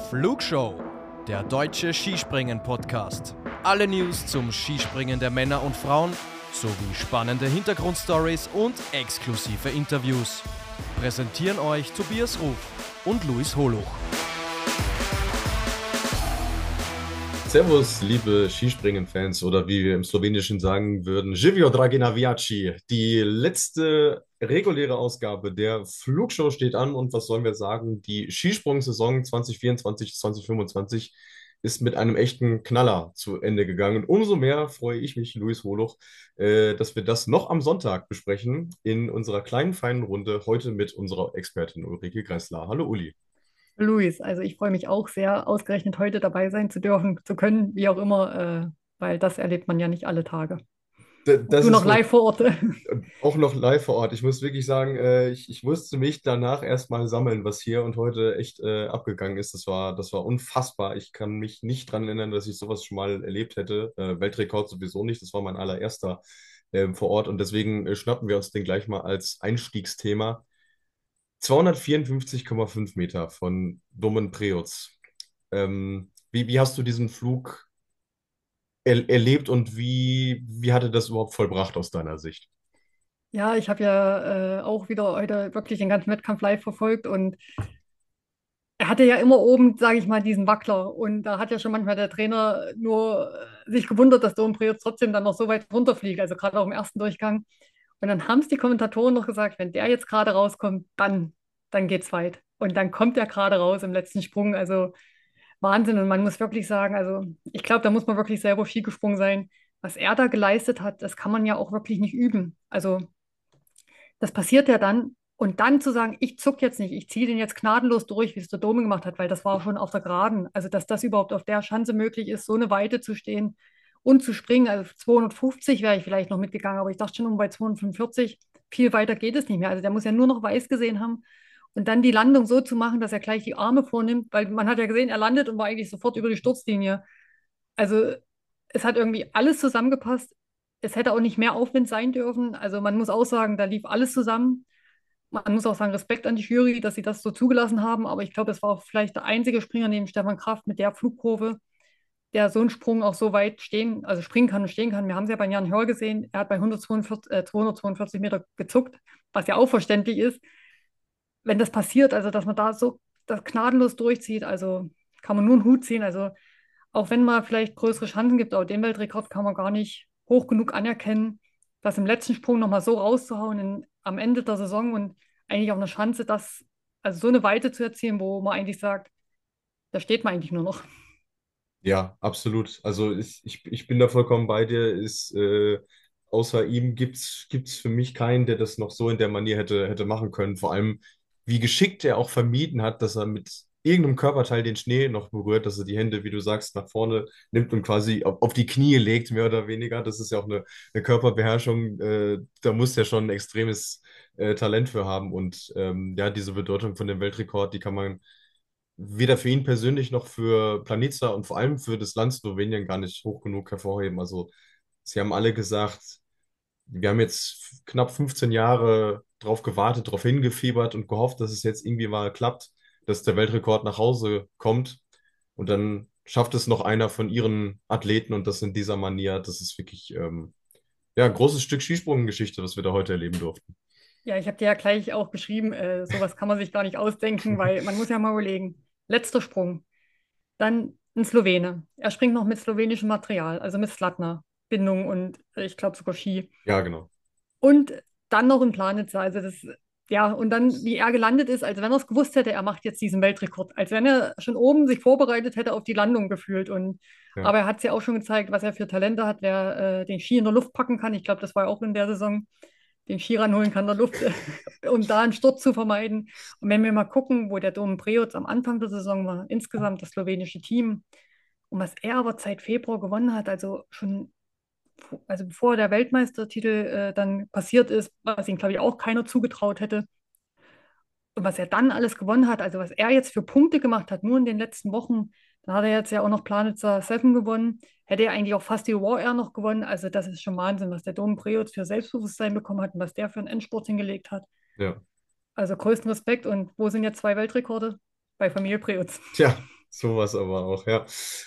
Flugshow, der deutsche Skispringen-Podcast. Alle News zum Skispringen der Männer und Frauen, sowie spannende Hintergrundstories und exklusive Interviews. Präsentieren euch Tobias Ruf und Luis Holuch. Servus, liebe Skispringen-Fans oder wie wir im Slowenischen sagen würden, Živjo, dragi navijači. Die letzte reguläre Ausgabe der Flugshow steht an und was sollen wir sagen? Die Skisprung-Saison 2024-2025 ist mit einem echten Knaller zu Ende gegangen. Umso mehr freue ich mich, Luis Holuch, dass wir das noch am Sonntag besprechen in unserer kleinen, feinen Runde heute mit unserer Expertin Ulrike Gressler. Hallo Uli. Luis, also ich freue mich auch sehr, ausgerechnet heute dabei sein zu dürfen, zu können, wie auch immer, weil das erlebt man ja nicht alle Tage. Und Das du ist noch wohl live vor Ort. auch noch live vor Ort. Ich muss wirklich sagen, ich musste mich danach erstmal sammeln, was hier und heute echt abgegangen ist. Das war unfassbar. Ich kann mich nicht dran erinnern, dass ich sowas schon mal erlebt hätte. Weltrekord sowieso nicht. Das war mein allererster vor Ort und deswegen schnappen wir uns den gleich mal als Einstiegsthema. 254,5 Meter von Domen Preutz. Wie hast du diesen Flug erlebt und wie hatte das überhaupt vollbracht aus deiner Sicht? Ja, ich habe ja auch wieder heute wirklich den ganzen Wettkampf live verfolgt und er hatte ja immer oben, sage ich mal, diesen Wackler und da hat ja schon manchmal der Trainer nur sich gewundert, dass Dom Prius trotzdem dann noch so weit runterfliegt, also gerade auch im ersten Durchgang. Und dann haben es die Kommentatoren noch gesagt, wenn der jetzt gerade rauskommt, dann geht's weit. Und dann kommt er gerade raus im letzten Sprung. Also Wahnsinn. Und man muss wirklich sagen, also ich glaube, da muss man wirklich selber Ski gesprungen sein. Was er da geleistet hat, das kann man ja auch wirklich nicht üben. Also das passiert ja dann. Und dann zu sagen, ich zuck jetzt nicht, ich ziehe den jetzt gnadenlos durch, wie es der Dome gemacht hat, weil das war schon auf der Geraden. Also dass das überhaupt auf der Schanze möglich ist, so eine Weite zu stehen und zu springen. Also 250 wäre ich vielleicht noch mitgegangen, aber ich dachte schon bei 245, viel weiter geht es nicht mehr. Also der muss ja nur noch weiß gesehen haben. Und dann die Landung so zu machen, dass er gleich die Arme vornimmt, weil man hat ja gesehen, er landet und war eigentlich sofort über die Sturzlinie. Also es hat irgendwie alles zusammengepasst. Es hätte auch nicht mehr Aufwind sein dürfen. Also man muss auch sagen, da lief alles zusammen. Man muss auch sagen, Respekt an die Jury, dass sie das so zugelassen haben. Aber ich glaube, es war auch vielleicht der einzige Springer neben Stefan Kraft mit der Flugkurve, der so einen Sprung auch so weit stehen, also springen kann und stehen kann. Wir haben es ja bei Jan Hör gesehen. Er hat bei 242 Meter gezuckt, was ja auch verständlich ist. Wenn das passiert, also dass man da so das gnadenlos durchzieht, also kann man nur einen Hut ziehen. Also auch wenn man vielleicht größere Chancen gibt, aber den Weltrekord kann man gar nicht hoch genug anerkennen, das im letzten Sprung nochmal so rauszuhauen am Ende der Saison und eigentlich auch eine Chance, also so eine Weite zu erzielen, wo man eigentlich sagt, da steht man eigentlich nur noch. Ja, absolut. Also ich bin da vollkommen bei dir. Außer ihm gibt's für mich keinen, der das noch so in der Manier hätte machen können. Vor allem, wie geschickt er auch vermieden hat, dass er mit irgendeinem Körperteil den Schnee noch berührt, dass er die Hände, wie du sagst, nach vorne nimmt und quasi auf die Knie legt, mehr oder weniger. Das ist ja auch eine Körperbeherrschung. Da muss er schon ein extremes Talent für haben. Und ja, diese Bedeutung von dem Weltrekord, die kann man weder für ihn persönlich noch für Planica und vor allem für das Land Slowenien gar nicht hoch genug hervorheben. Also sie haben alle gesagt, wir haben jetzt knapp 15 Jahre drauf gewartet, drauf hingefiebert und gehofft, dass es jetzt irgendwie mal klappt, dass der Weltrekord nach Hause kommt und dann schafft es noch einer von ihren Athleten und das in dieser Manier. Das ist wirklich ja, ein großes Stück Skisprunggeschichte, was wir da heute erleben durften. Ja, ich habe dir ja gleich auch geschrieben, sowas kann man sich gar nicht ausdenken, weil man muss ja mal überlegen. Letzter Sprung, dann ein Slowene. Er springt noch mit slowenischem Material, also mit Slatna, Bindung und ich glaube sogar Ski. Ja, genau. Und dann noch in Planitzer. Also das, ja, und dann, wie er gelandet ist, als wenn er es gewusst hätte, er macht jetzt diesen Weltrekord. Als wenn er schon oben sich vorbereitet hätte auf die Landung gefühlt. Ja. Aber er hat es ja auch schon gezeigt, was er für Talente hat, wer den Ski in der Luft packen kann. Ich glaube, das war ja auch in der Saison, den Ski ranholen kann in der Luft, um da einen Sturz zu vermeiden. Und wenn wir mal gucken, wo der Dom Preoc am Anfang der Saison war, insgesamt das slowenische Team, und was er aber seit Februar gewonnen hat, also schon also bevor der Weltmeistertitel dann passiert ist, was ihm, glaube ich, auch keiner zugetraut hätte. Und was er dann alles gewonnen hat, also was er jetzt für Punkte gemacht hat, nur in den letzten Wochen, dann hat er jetzt ja auch noch Planica 7 gewonnen, hätte er eigentlich auch fast die War Air noch gewonnen. Also das ist schon Wahnsinn, was der Dom Preutz für Selbstbewusstsein bekommen hat und was der für einen Endspurt hingelegt hat. Ja. Also größten Respekt. Und wo sind jetzt zwei Weltrekorde? Bei Familie Preutz. Tja. Sowas aber auch, ja.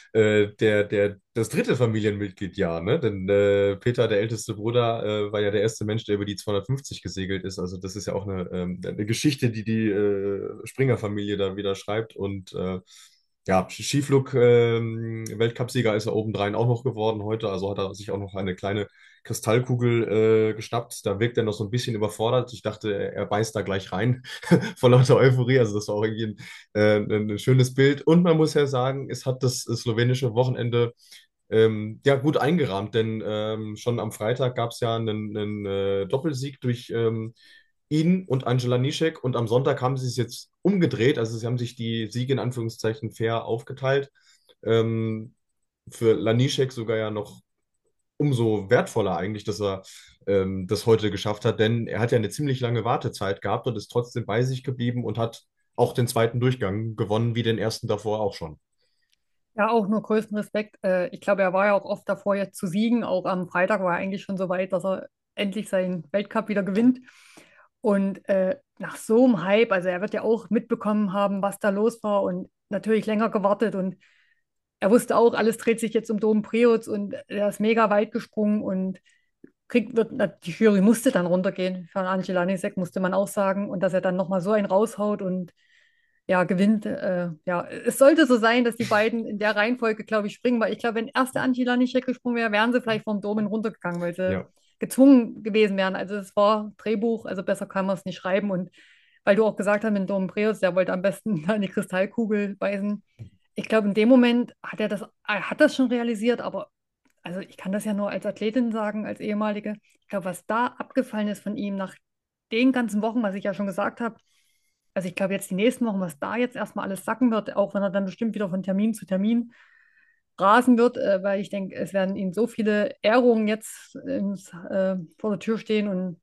Das dritte Familienmitglied, ja, ne? Denn Peter, der älteste Bruder, war ja der erste Mensch, der über die 250 gesegelt ist. Also das ist ja auch eine Geschichte, die die Springer-Familie da wieder schreibt. Und ja, Skiflug, Weltcupsieger ist er obendrein auch noch geworden heute. Also hat er sich auch noch eine kleine Kristallkugel geschnappt. Da wirkt er noch so ein bisschen überfordert. Ich dachte, er beißt da gleich rein vor lauter Euphorie. Also das war auch irgendwie ein schönes Bild. Und man muss ja sagen, es hat das slowenische Wochenende ja gut eingerahmt, denn schon am Freitag gab es ja einen Doppelsieg durch ihn und Angela Nischek und am Sonntag haben sie es jetzt umgedreht, also sie haben sich die Siege in Anführungszeichen fair aufgeteilt. Ähm, für Lanišek sogar ja noch umso wertvoller eigentlich, dass er das heute geschafft hat, denn er hat ja eine ziemlich lange Wartezeit gehabt und ist trotzdem bei sich geblieben und hat auch den zweiten Durchgang gewonnen, wie den ersten davor auch schon. Ja, auch nur größten Respekt. Ich glaube, er war ja auch oft davor, jetzt zu siegen. Auch am Freitag war er eigentlich schon so weit, dass er endlich seinen Weltcup wieder gewinnt. Und nach so einem Hype, also er wird ja auch mitbekommen haben, was da los war und natürlich länger gewartet. Und er wusste auch, alles dreht sich jetzt um Dom Preutz und er ist mega weit gesprungen und die Jury musste dann runtergehen. Für Angela Nisek musste man auch sagen. Und dass er dann nochmal so einen raushaut und ja, gewinnt. Ja, es sollte so sein, dass die beiden in der Reihenfolge, glaube ich, springen, weil ich glaube, wenn erst der Angela nicht gesprungen wäre, wären sie vielleicht vom Domen runtergegangen, weil sie Ja. gezwungen gewesen wären. Also es war Drehbuch, also besser kann man es nicht schreiben. Und weil du auch gesagt hast, mit Domen Preus, der wollte am besten in die Kristallkugel beißen. Ich glaube, in dem Moment er hat das schon realisiert, aber also ich kann das ja nur als Athletin sagen, als ehemalige. Ich glaube, was da abgefallen ist von ihm nach den ganzen Wochen, was ich ja schon gesagt habe, also ich glaube jetzt die nächsten Wochen, was da jetzt erstmal alles sacken wird, auch wenn er dann bestimmt wieder von Termin zu Termin rasen wird, weil ich denke, es werden ihm so viele Ehrungen jetzt vor der Tür stehen und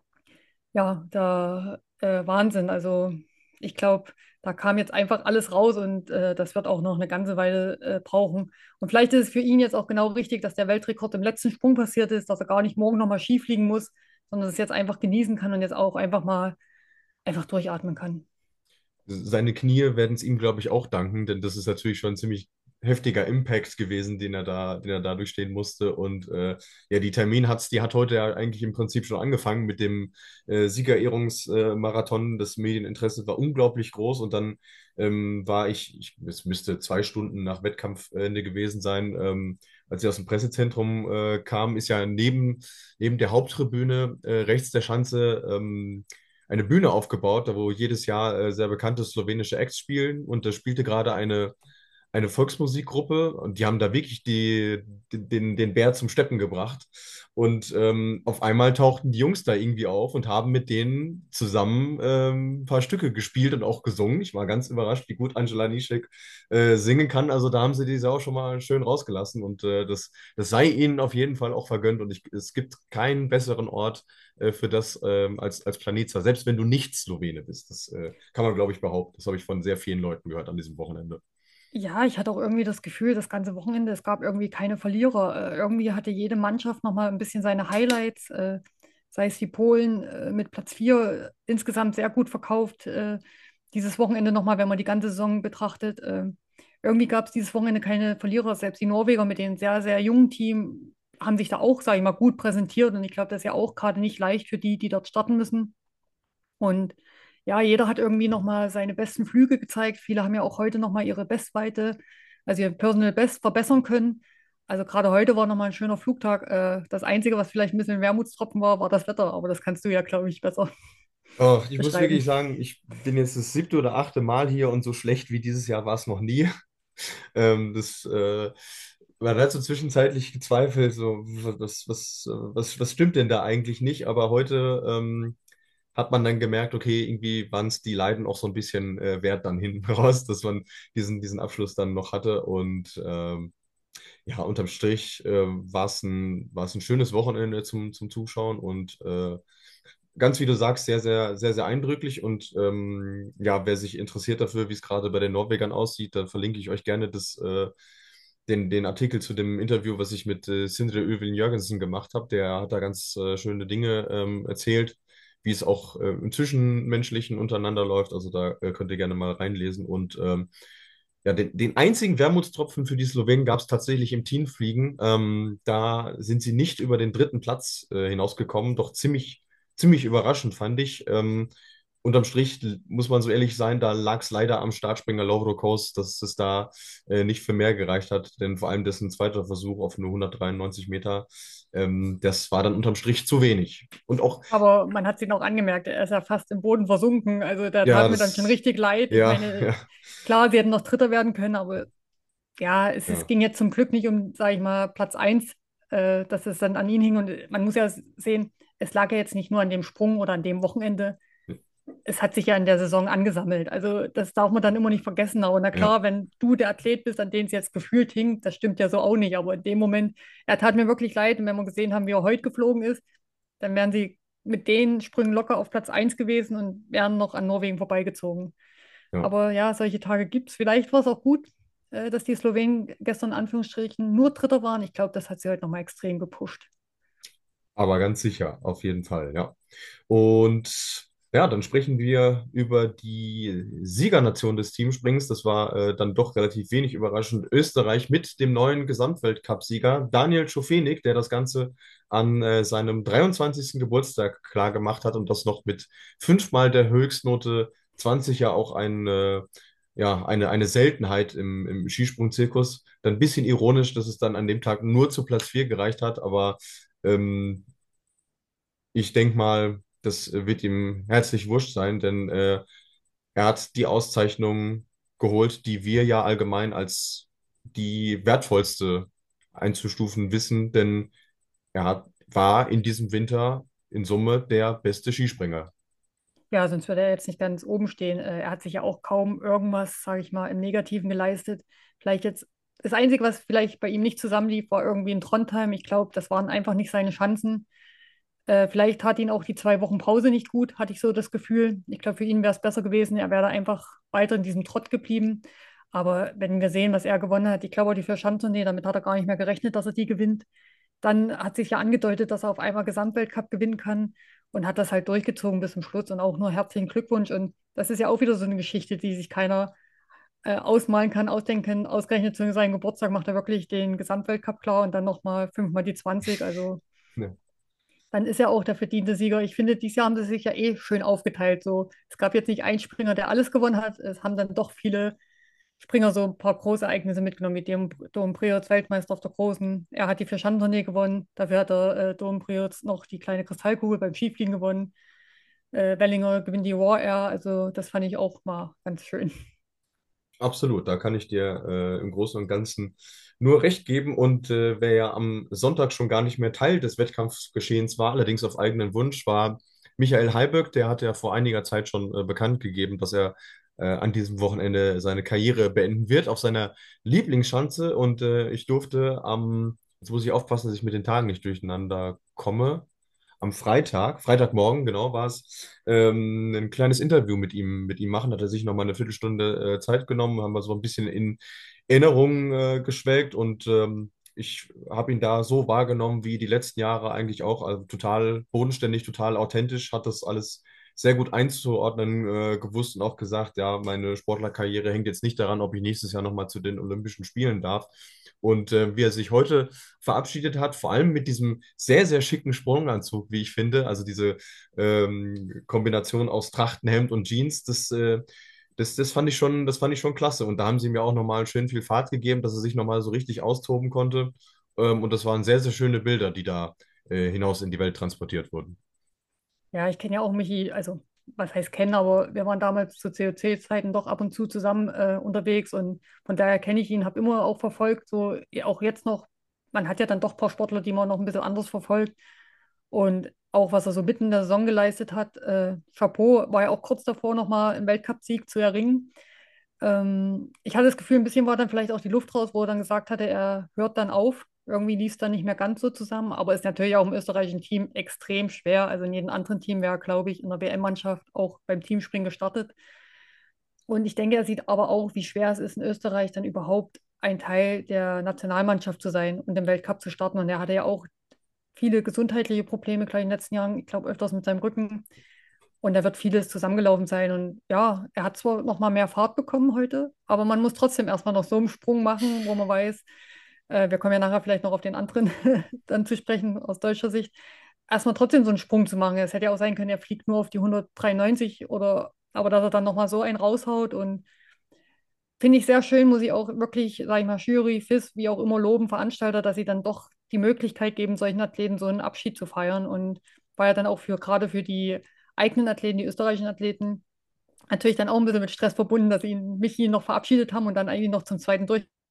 ja, da Wahnsinn. Also ich glaube, da kam jetzt einfach alles raus und das wird auch noch eine ganze Weile brauchen. Und vielleicht ist es für ihn jetzt auch genau richtig, dass der Weltrekord im letzten Sprung passiert ist, dass er gar nicht morgen nochmal Ski fliegen muss, sondern es jetzt einfach genießen kann und jetzt auch einfach mal einfach durchatmen kann. Seine Knie werden es ihm, glaube ich, auch danken, denn das ist natürlich schon ein ziemlich heftiger Impact gewesen, den er da durchstehen musste. Und ja, die hat heute ja eigentlich im Prinzip schon angefangen mit dem Siegerehrungsmarathon. Das Medieninteresse war unglaublich groß und dann es müsste 2 Stunden nach Wettkampfende gewesen sein, als ich aus dem Pressezentrum kam, ist ja neben der Haupttribüne rechts der Schanze eine Bühne aufgebaut, da wo jedes Jahr sehr bekannte slowenische Acts spielen. Und da spielte gerade eine Volksmusikgruppe und die haben da wirklich den Bär zum Steppen gebracht. Und auf einmal tauchten die Jungs da irgendwie auf und haben mit denen zusammen ein paar Stücke gespielt und auch gesungen. Ich war ganz überrascht, wie gut Angela Nischek singen kann. Also da haben sie die Sau schon mal schön rausgelassen und das sei ihnen auf jeden Fall auch vergönnt. Und es gibt keinen besseren Ort für das als Planica, selbst wenn du nicht Slowene bist. Das kann man, glaube ich, behaupten. Das habe ich von sehr vielen Leuten gehört an diesem Wochenende. Ja, ich hatte auch irgendwie das Gefühl, das ganze Wochenende, es gab irgendwie keine Verlierer. Irgendwie hatte jede Mannschaft nochmal ein bisschen seine Highlights, sei es die Polen mit Platz 4 insgesamt sehr gut verkauft. Dieses Wochenende nochmal, wenn man die ganze Saison betrachtet. Irgendwie gab es dieses Wochenende keine Verlierer. Selbst die Norweger mit dem sehr, sehr jungen Team haben sich da auch, sage ich mal, gut präsentiert. Und ich glaube, das ist ja auch gerade nicht leicht für die, die dort starten müssen. Und ja, jeder hat irgendwie nochmal seine besten Flüge gezeigt. Viele haben ja auch heute nochmal ihre Bestweite, also ihr Personal Best verbessern können. Also gerade heute war nochmal ein schöner Flugtag. Das Einzige, was vielleicht ein bisschen ein Wermutstropfen war, war das Wetter. Aber das kannst du ja, glaube ich, besser Oh, ich muss beschreiben. wirklich sagen, ich bin jetzt das siebte oder achte Mal hier und so schlecht wie dieses Jahr war es noch nie. Das man hat so zwischenzeitlich gezweifelt, so was stimmt denn da eigentlich nicht? Aber heute hat man dann gemerkt, okay, irgendwie waren es die Leiden auch so ein bisschen wert dann hinten raus, dass man diesen Abschluss dann noch hatte. Und ja, unterm Strich war es ein schönes Wochenende zum Zuschauen und ganz wie du sagst, sehr, sehr, sehr, sehr eindrücklich. Und ja, wer sich interessiert dafür, wie es gerade bei den Norwegern aussieht, dann verlinke ich euch gerne den Artikel zu dem Interview, was ich mit Sindre Øyvind Jørgensen gemacht habe. Der hat da ganz schöne Dinge erzählt, wie es auch im Zwischenmenschlichen untereinander läuft. Also da könnt ihr gerne mal reinlesen. Und Ja, den einzigen Wermutstropfen für die Slowenen gab es tatsächlich im Teamfliegen. Da sind sie nicht über den dritten Platz hinausgekommen, doch ziemlich überraschend fand ich. Unterm Strich muss man so ehrlich sein, da lag es leider am Startspringer Lovro Kos, dass es da nicht für mehr gereicht hat, denn vor allem dessen zweiter Versuch auf nur 193 Meter, das war dann unterm Strich zu wenig. Und auch, Aber man hat es ihm auch angemerkt, er ist ja fast im Boden versunken. Also da ja, tat mir dann schon richtig leid. Ich ja, meine, ja, klar, sie hätten noch Dritter werden können, aber ja, es ja, ging jetzt zum Glück nicht um, sage ich mal, Platz 1, dass es dann an ihn hing. Und man muss ja sehen, es lag ja jetzt nicht nur an dem Sprung oder an dem Wochenende. Es hat sich ja in der Saison angesammelt. Also das darf man dann immer nicht vergessen. Aber na ja, klar, wenn du der Athlet bist, an den es jetzt gefühlt hing, das stimmt ja so auch nicht. Aber in dem Moment, er tat mir wirklich leid. Und wenn wir gesehen haben, wie er heute geflogen ist, dann wären sie mit den Sprüngen locker auf Platz 1 gewesen und wären noch an Norwegen vorbeigezogen. ja. Aber ja, solche Tage gibt es. Vielleicht war es auch gut, dass die Slowenen gestern in Anführungsstrichen nur Dritter waren. Ich glaube, das hat sie heute nochmal extrem gepusht. Aber ganz sicher, auf jeden Fall, ja. Und ja, dann sprechen wir über die Siegernation des Teamsprings. Das war dann doch relativ wenig überraschend. Österreich mit dem neuen Gesamtweltcup-Sieger Daniel Schofenig, der das Ganze an seinem 23. Geburtstag klar gemacht hat und das noch mit fünfmal der Höchstnote 20, ja auch eine Seltenheit im Skisprung-Zirkus. Dann ein bisschen ironisch, dass es dann an dem Tag nur zu Platz 4 gereicht hat, aber ähm, ich denke mal, das wird ihm herzlich wurscht sein, denn er hat die Auszeichnung geholt, die wir ja allgemein als die wertvollste einzustufen wissen, denn war in diesem Winter in Summe der beste Skispringer. Ja, sonst würde er jetzt nicht ganz oben stehen. Er hat sich ja auch kaum irgendwas, sage ich mal, im Negativen geleistet. Vielleicht jetzt das Einzige, was vielleicht bei ihm nicht zusammenlief, war irgendwie in Trondheim. Ich glaube, das waren einfach nicht seine Chancen. Vielleicht tat ihn auch die 2 Wochen Pause nicht gut, hatte ich so das Gefühl. Ich glaube, für ihn wäre es besser gewesen, er wäre da einfach weiter in diesem Trott geblieben. Aber wenn wir sehen, was er gewonnen hat, ich glaube, auch die Vierschanzentournee, damit hat er gar nicht mehr gerechnet, dass er die gewinnt. Dann hat sich ja angedeutet, dass er auf einmal Gesamtweltcup gewinnen kann und hat das halt durchgezogen bis zum Schluss und auch nur herzlichen Glückwunsch. Und das ist ja auch wieder so eine Geschichte, die sich keiner ausmalen kann, ausdenken kann. Ausgerechnet zu seinem Geburtstag macht er wirklich den Gesamtweltcup klar und dann nochmal fünfmal die 20. Also Ja, dann ist er auch der verdiente Sieger. Ich finde, dieses Jahr haben sie sich ja eh schön aufgeteilt. So, es gab jetzt nicht einen Springer, der alles gewonnen hat. Es haben dann doch viele Springer so ein paar große Ereignisse mitgenommen, wie Dom Priots Weltmeister auf der Großen. Er hat die Vierschanzentournee gewonnen. Dafür hat Dom Priots noch die kleine Kristallkugel beim Skifliegen gewonnen. Wellinger gewinnt die Raw Air. Also das fand ich auch mal ganz schön. absolut, da kann ich dir im Großen und Ganzen nur recht geben. Und wer ja am Sonntag schon gar nicht mehr Teil des Wettkampfgeschehens war, allerdings auf eigenen Wunsch, war Michael Heiberg. Der hatte ja vor einiger Zeit schon bekannt gegeben, dass er an diesem Wochenende seine Karriere beenden wird auf seiner Lieblingsschanze. Und ich durfte jetzt muss ich aufpassen, dass ich mit den Tagen nicht durcheinander komme, am Freitagmorgen, genau war es, ein kleines Interview mit ihm machen. Hat er sich noch mal eine Viertelstunde Zeit genommen, haben wir so ein bisschen in Erinnerungen geschwelgt und ich habe ihn da so wahrgenommen wie die letzten Jahre eigentlich auch, also total bodenständig, total authentisch, hat das alles sehr gut einzuordnen gewusst und auch gesagt, ja, meine Sportlerkarriere hängt jetzt nicht daran, ob ich nächstes Jahr nochmal zu den Olympischen Spielen darf. Und wie er sich heute verabschiedet hat, vor allem mit diesem sehr, sehr schicken Sprunganzug, wie ich finde, also diese Kombination aus Trachtenhemd und Jeans, das fand ich schon klasse. Und da haben sie mir auch nochmal schön viel Fahrt gegeben, dass er sich nochmal so richtig austoben konnte. Und das waren sehr, sehr schöne Bilder, die da hinaus in die Welt transportiert wurden. Ja, ich kenne ja auch Michi, also was heißt kennen, aber wir waren damals zu COC-Zeiten doch ab und zu zusammen unterwegs und von daher kenne ich ihn, habe immer auch verfolgt, so ja, auch jetzt noch. Man hat ja dann doch ein paar Sportler, die man noch ein bisschen anders verfolgt und auch was er so mitten in der Saison geleistet hat. Chapeau, war ja auch kurz davor nochmal einen Weltcupsieg zu erringen. Ich hatte das Gefühl, ein bisschen war dann vielleicht auch die Luft raus, wo er dann gesagt hatte, er hört dann auf. Irgendwie lief es dann nicht mehr ganz so zusammen, aber ist natürlich auch im österreichischen Team extrem schwer. Also in jedem anderen Team wäre er, glaube ich, in der WM-Mannschaft auch beim Teamspringen gestartet. Und ich denke, er sieht aber auch, wie schwer es ist, in Österreich dann überhaupt ein Teil der Nationalmannschaft zu sein und im Weltcup zu starten. Und er hatte ja auch viele gesundheitliche Probleme, gleich in den letzten Jahren, ich glaube öfters mit seinem Rücken. Und da wird vieles zusammengelaufen sein. Und ja, er hat zwar noch mal mehr Fahrt bekommen heute, aber man muss trotzdem erstmal noch so einen Sprung machen, wo man weiß, wir kommen ja nachher vielleicht noch auf den anderen dann zu sprechen aus deutscher Sicht, erstmal trotzdem so einen Sprung zu machen. Es hätte ja auch sein können, er fliegt nur auf die 193 oder, aber dass er dann noch mal so einen raushaut und finde ich sehr schön, muss ich auch wirklich, sage ich mal, Jury, FIS, wie auch immer loben, Veranstalter, dass sie dann doch die Möglichkeit geben, solchen Athleten so einen Abschied zu feiern. Und war ja dann auch für gerade für die eigenen Athleten, die österreichischen Athleten, natürlich dann auch ein bisschen mit Stress verbunden, dass sie Michi noch verabschiedet haben und dann eigentlich noch zum zweiten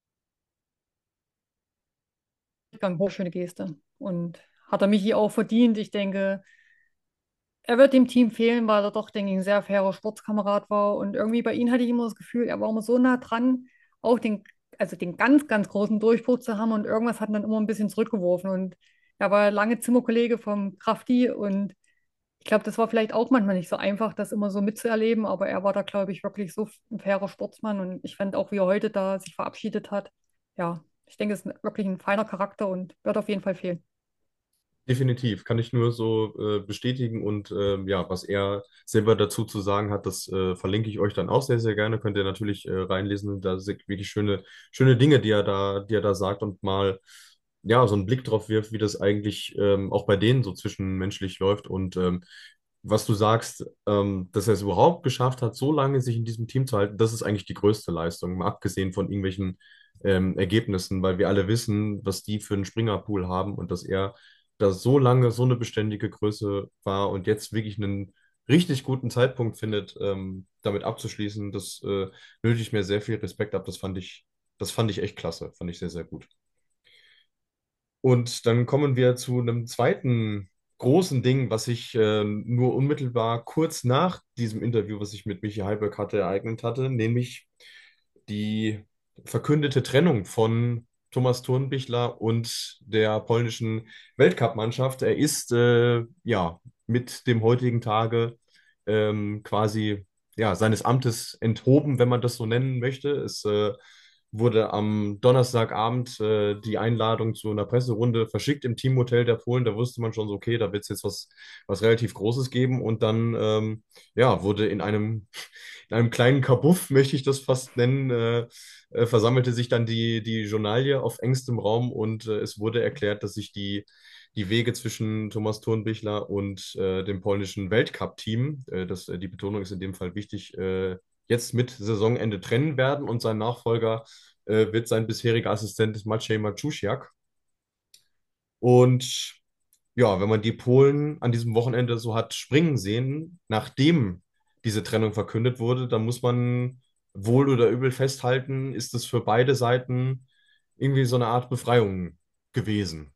Durchgang. Hochschöne Geste. Und hat er Michi auch verdient. Ich denke, er wird dem Team fehlen, weil er doch, denke ich, ein sehr fairer Sportskamerad war. Und irgendwie bei ihm hatte ich immer das Gefühl, er war immer so nah dran, auch also den ganz, ganz großen Durchbruch zu haben. Und irgendwas hat ihn dann immer ein bisschen zurückgeworfen. Und er war lange Zimmerkollege vom Krafti. Und ich glaube, das war vielleicht auch manchmal nicht so einfach, das immer so mitzuerleben. Aber er war da, glaube ich, wirklich so ein fairer Sportsmann. Und ich fand auch, wie er heute da sich verabschiedet hat. Ja, ich denke, es ist wirklich ein feiner Charakter und wird auf jeden Fall fehlen. Definitiv, kann ich nur so bestätigen und ja, was er selber dazu zu sagen hat, das verlinke ich euch dann auch sehr, sehr gerne. Könnt ihr natürlich reinlesen. Da sind wirklich schöne Dinge, die er da sagt und mal ja so einen Blick drauf wirft, wie das eigentlich auch bei denen so zwischenmenschlich läuft und was du sagst, dass er es überhaupt geschafft hat, so lange sich in diesem Team zu halten, das ist eigentlich die größte Leistung, mal abgesehen von irgendwelchen Ergebnissen, weil wir alle wissen, was die für einen Springerpool haben und dass er da so lange so eine beständige Größe war und jetzt wirklich einen richtig guten Zeitpunkt findet, damit abzuschließen, das nötigt mir sehr viel Respekt ab. Das fand ich echt klasse, fand ich sehr, sehr gut. Und dann kommen wir zu einem zweiten großen Ding, was sich nur unmittelbar kurz nach diesem Interview, was ich mit Michi Heiberg hatte, ereignet hatte, nämlich die verkündete Trennung von Thomas Thurnbichler und der polnischen Weltcup-Mannschaft. Er ist ja mit dem heutigen Tage quasi ja, seines Amtes enthoben, wenn man das so nennen möchte. Es wurde am Donnerstagabend die Einladung zu einer Presserunde verschickt im Teamhotel der Polen. Da wusste man schon so, okay, da wird es jetzt was relativ Großes geben. Und dann ja, wurde in einem kleinen Kabuff, möchte ich das fast nennen, versammelte sich dann die Journalie auf engstem Raum und es wurde erklärt, dass sich die Wege zwischen Thomas Thurnbichler und dem polnischen Weltcup-Team, die Betonung ist in dem Fall wichtig, jetzt mit Saisonende trennen werden und sein Nachfolger wird sein bisheriger Assistent Maciej Maciusiak. Und ja, wenn man die Polen an diesem Wochenende so hat springen sehen, nachdem diese Trennung verkündet wurde, dann muss man wohl oder übel festhalten, ist es für beide Seiten irgendwie so eine Art Befreiung gewesen.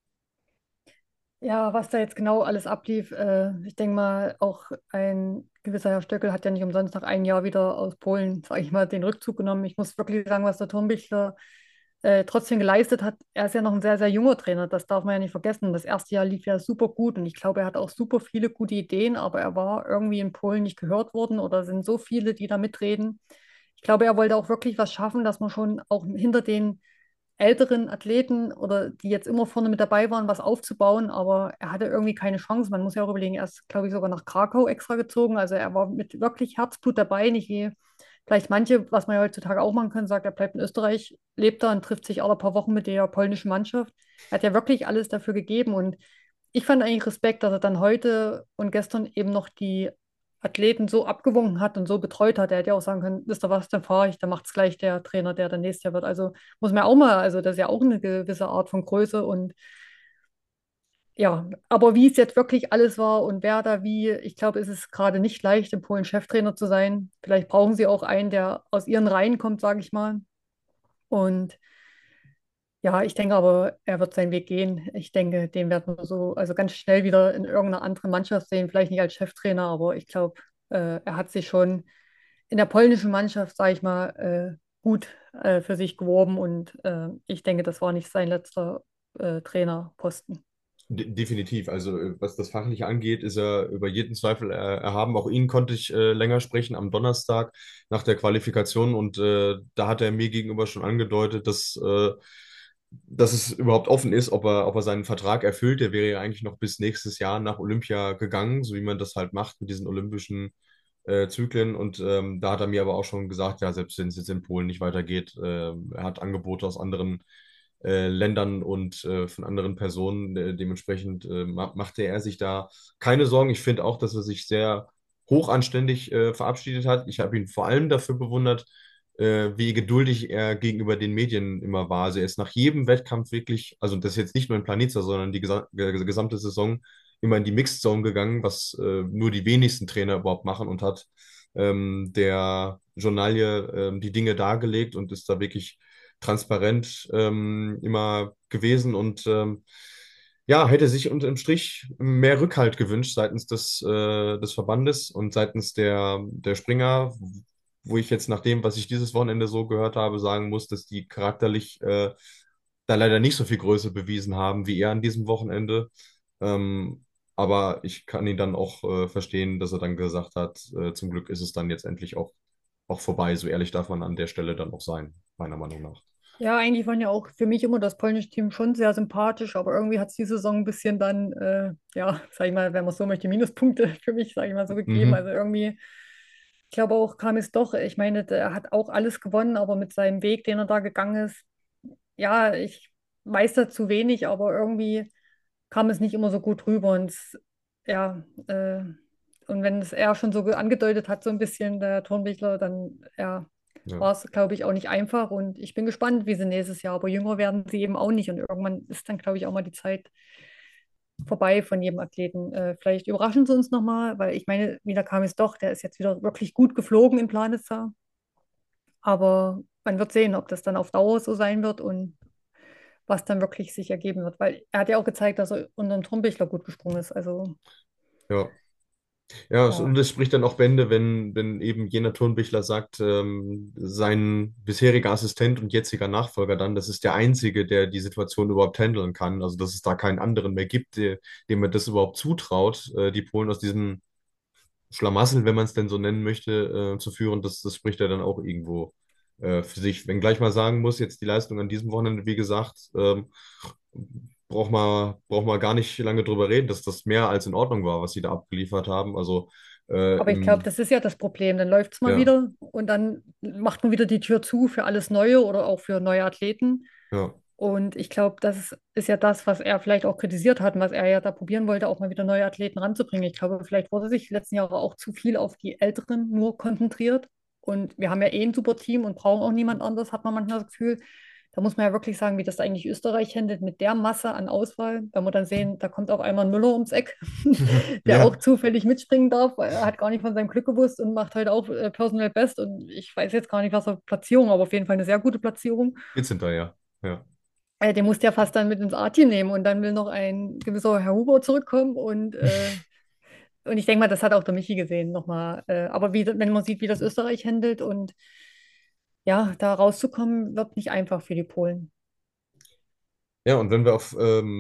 Ja, was da jetzt genau alles ablief, ich denke mal, auch ein gewisser Herr Stöckel hat ja nicht umsonst nach einem Jahr wieder aus Polen, sage ich mal, den Rückzug genommen. Ich muss wirklich sagen, was der Turmbichler trotzdem geleistet hat. Er ist ja noch ein sehr, sehr junger Trainer, das darf man ja nicht vergessen. Das erste Jahr lief ja super gut und ich glaube, er hat auch super viele gute Ideen, aber er war irgendwie in Polen nicht gehört worden oder sind so viele, die da mitreden. Ich glaube, er wollte auch wirklich was schaffen, dass man schon auch hinter den älteren Athleten oder die jetzt immer vorne mit dabei waren, was aufzubauen, aber er hatte irgendwie keine Chance. Man muss ja auch überlegen, er ist, glaube ich, sogar nach Krakau extra gezogen. Also er war mit wirklich Herzblut dabei, nicht wie vielleicht manche, was man ja heutzutage auch machen kann, sagt, er bleibt in Österreich, lebt da und trifft sich alle paar Wochen mit der polnischen Mannschaft. Er hat ja wirklich alles dafür gegeben und ich fand eigentlich Respekt, dass er dann heute und gestern eben noch die Athleten so abgewunken hat und so betreut hat. Er hätte ja auch sagen können, wisst ihr was, dann fahre ich, dann macht es gleich der Trainer, der dann nächstes Jahr wird. Also muss man ja auch mal, also das ist ja auch eine gewisse Art von Größe und ja, aber wie es jetzt wirklich alles war und wer da wie, ich glaube, es ist gerade nicht leicht, in Polen Cheftrainer zu sein. Vielleicht brauchen sie auch einen, der aus ihren Reihen kommt, sage ich mal. Und ja, ich denke aber, er wird seinen Weg gehen. Ich denke, den werden wir so, also ganz schnell wieder in irgendeiner anderen Mannschaft sehen. Vielleicht nicht als Cheftrainer, aber ich glaube, er hat sich schon in der polnischen Mannschaft, sage ich mal, gut für sich geworben und ich denke, das war nicht sein letzter Trainerposten. Definitiv. Also was das Fachliche angeht, ist er über jeden Zweifel erhaben. Auch ihn konnte ich länger sprechen am Donnerstag nach der Qualifikation und da hat er mir gegenüber schon angedeutet, dass dass es überhaupt offen ist, ob er seinen Vertrag erfüllt. Der wäre ja eigentlich noch bis nächstes Jahr nach Olympia gegangen, so wie man das halt macht mit diesen olympischen Zyklen. Und da hat er mir aber auch schon gesagt, ja, selbst wenn es jetzt in Polen nicht weitergeht, er hat Angebote aus anderen Ländern und von anderen Personen. Dementsprechend machte er sich da keine Sorgen. Ich finde auch, dass er sich sehr hochanständig verabschiedet hat. Ich habe ihn vor allem dafür bewundert, wie geduldig er gegenüber den Medien immer war. Also er ist nach jedem Wettkampf wirklich, also das ist jetzt nicht nur in Planica, sondern die gesamte Saison immer in die Mixed Zone gegangen, was nur die wenigsten Trainer überhaupt machen, und hat der Journalie die Dinge dargelegt und ist da wirklich transparent immer gewesen, und ja, hätte sich unterm Strich mehr Rückhalt gewünscht seitens des Verbandes und seitens der Springer, wo ich jetzt nach dem, was ich dieses Wochenende so gehört habe, sagen muss, dass die charakterlich da leider nicht so viel Größe bewiesen haben wie er an diesem Wochenende. Ähm, aber ich kann ihn dann auch verstehen, dass er dann gesagt hat, zum Glück ist es dann jetzt endlich auch vorbei. So ehrlich darf man an der Stelle dann auch sein, meiner Meinung nach. Ja, eigentlich waren ja auch für mich immer das polnische Team schon sehr sympathisch, aber irgendwie hat es die Saison ein bisschen dann, ja, sag ich mal, wenn man so möchte, Minuspunkte für mich, sag ich mal, so gegeben. Mhm. Also irgendwie, ich glaube auch, kam es doch, ich meine, er hat auch alles gewonnen, aber mit seinem Weg, den er da gegangen ist, ja, ich weiß da zu wenig, aber irgendwie kam es nicht immer so gut rüber. Ja, und wenn es er schon so angedeutet hat, so ein bisschen der Turnbichler, dann ja, Ja. war es, glaube ich, auch nicht einfach. Und ich bin gespannt, wie sie nächstes Jahr, aber jünger werden sie eben auch nicht. Und irgendwann ist dann, glaube ich, auch mal die Zeit vorbei von jedem Athleten. Vielleicht überraschen sie uns nochmal, weil ich meine, wieder kam es doch, der ist jetzt wieder wirklich gut geflogen in Planitza. Aber man wird sehen, ob das dann auf Dauer so sein wird und was dann wirklich sich ergeben wird. Weil er hat ja auch gezeigt, dass er unter dem Trumbichler gut gesprungen ist. Also, Ja. Ja, ja. und es spricht dann auch Bände, wenn eben jener Turnbichler sagt, sein bisheriger Assistent und jetziger Nachfolger dann, das ist der Einzige, der die Situation überhaupt handeln kann. Also, dass es da keinen anderen mehr gibt, dem man das überhaupt zutraut, die Polen aus diesem Schlamassel, wenn man es denn so nennen möchte, zu führen, das spricht ja dann auch irgendwo für sich. Wenngleich mal sagen muss, jetzt die Leistung an diesem Wochenende, wie gesagt, braucht man gar nicht lange drüber reden, dass das mehr als in Ordnung war, was sie da abgeliefert haben. Also Aber ich glaube, das ist ja das Problem. Dann läuft es mal ja, wieder und dann macht man wieder die Tür zu für alles Neue oder auch für neue Athleten. ja, Und ich glaube, ist ja das, was er vielleicht auch kritisiert hat und was er ja da probieren wollte, auch mal wieder neue Athleten ranzubringen. Ich glaube, vielleicht wurde sich die letzten Jahre auch zu viel auf die Älteren nur konzentriert. Und wir haben ja eh ein super Team und brauchen auch niemand anderes, hat man manchmal das Gefühl. Da muss man ja wirklich sagen, wie das eigentlich Österreich handelt mit der Masse an Auswahl. Wenn wir dann sehen, da kommt auf einmal ein Müller ums Eck, der auch ja, zufällig mitspringen darf. Er hat gar nicht von seinem Glück gewusst und macht heute auch Personal Best. Und ich weiß jetzt gar nicht, was er Platzierung, aber auf jeden Fall eine sehr gute Platzierung. jetzt hinterher. Ja. Den musst du ja fast dann mit ins A-Team nehmen und dann will noch ein gewisser Herr Huber zurückkommen und ich denke mal, das hat auch der Michi gesehen nochmal. Aber wenn man sieht, wie das Österreich handelt und ja, da rauszukommen, wird nicht einfach für die Polen. Ja, und wenn wir auf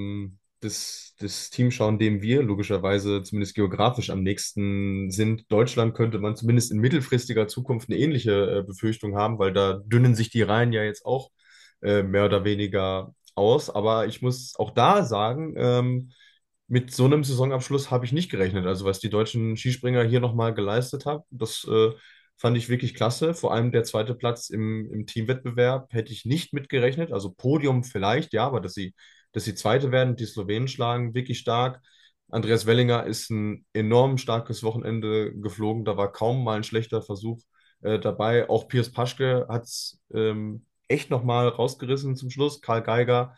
das Team schauen, dem wir logischerweise zumindest geografisch am nächsten sind, Deutschland, könnte man zumindest in mittelfristiger Zukunft eine ähnliche Befürchtung haben, weil da dünnen sich die Reihen ja jetzt auch mehr oder weniger aus. Aber ich muss auch da sagen, mit so einem Saisonabschluss habe ich nicht gerechnet. Also was die deutschen Skispringer hier nochmal geleistet haben, das fand ich wirklich klasse. Vor allem der zweite Platz im Teamwettbewerb hätte ich nicht mitgerechnet. Also Podium vielleicht, ja, aber dass sie Zweite werden, die Slowenen schlagen, wirklich stark. Andreas Wellinger ist ein enorm starkes Wochenende geflogen. Da war kaum mal ein schlechter Versuch dabei. Auch Piers Paschke hat es echt nochmal rausgerissen zum Schluss. Karl Geiger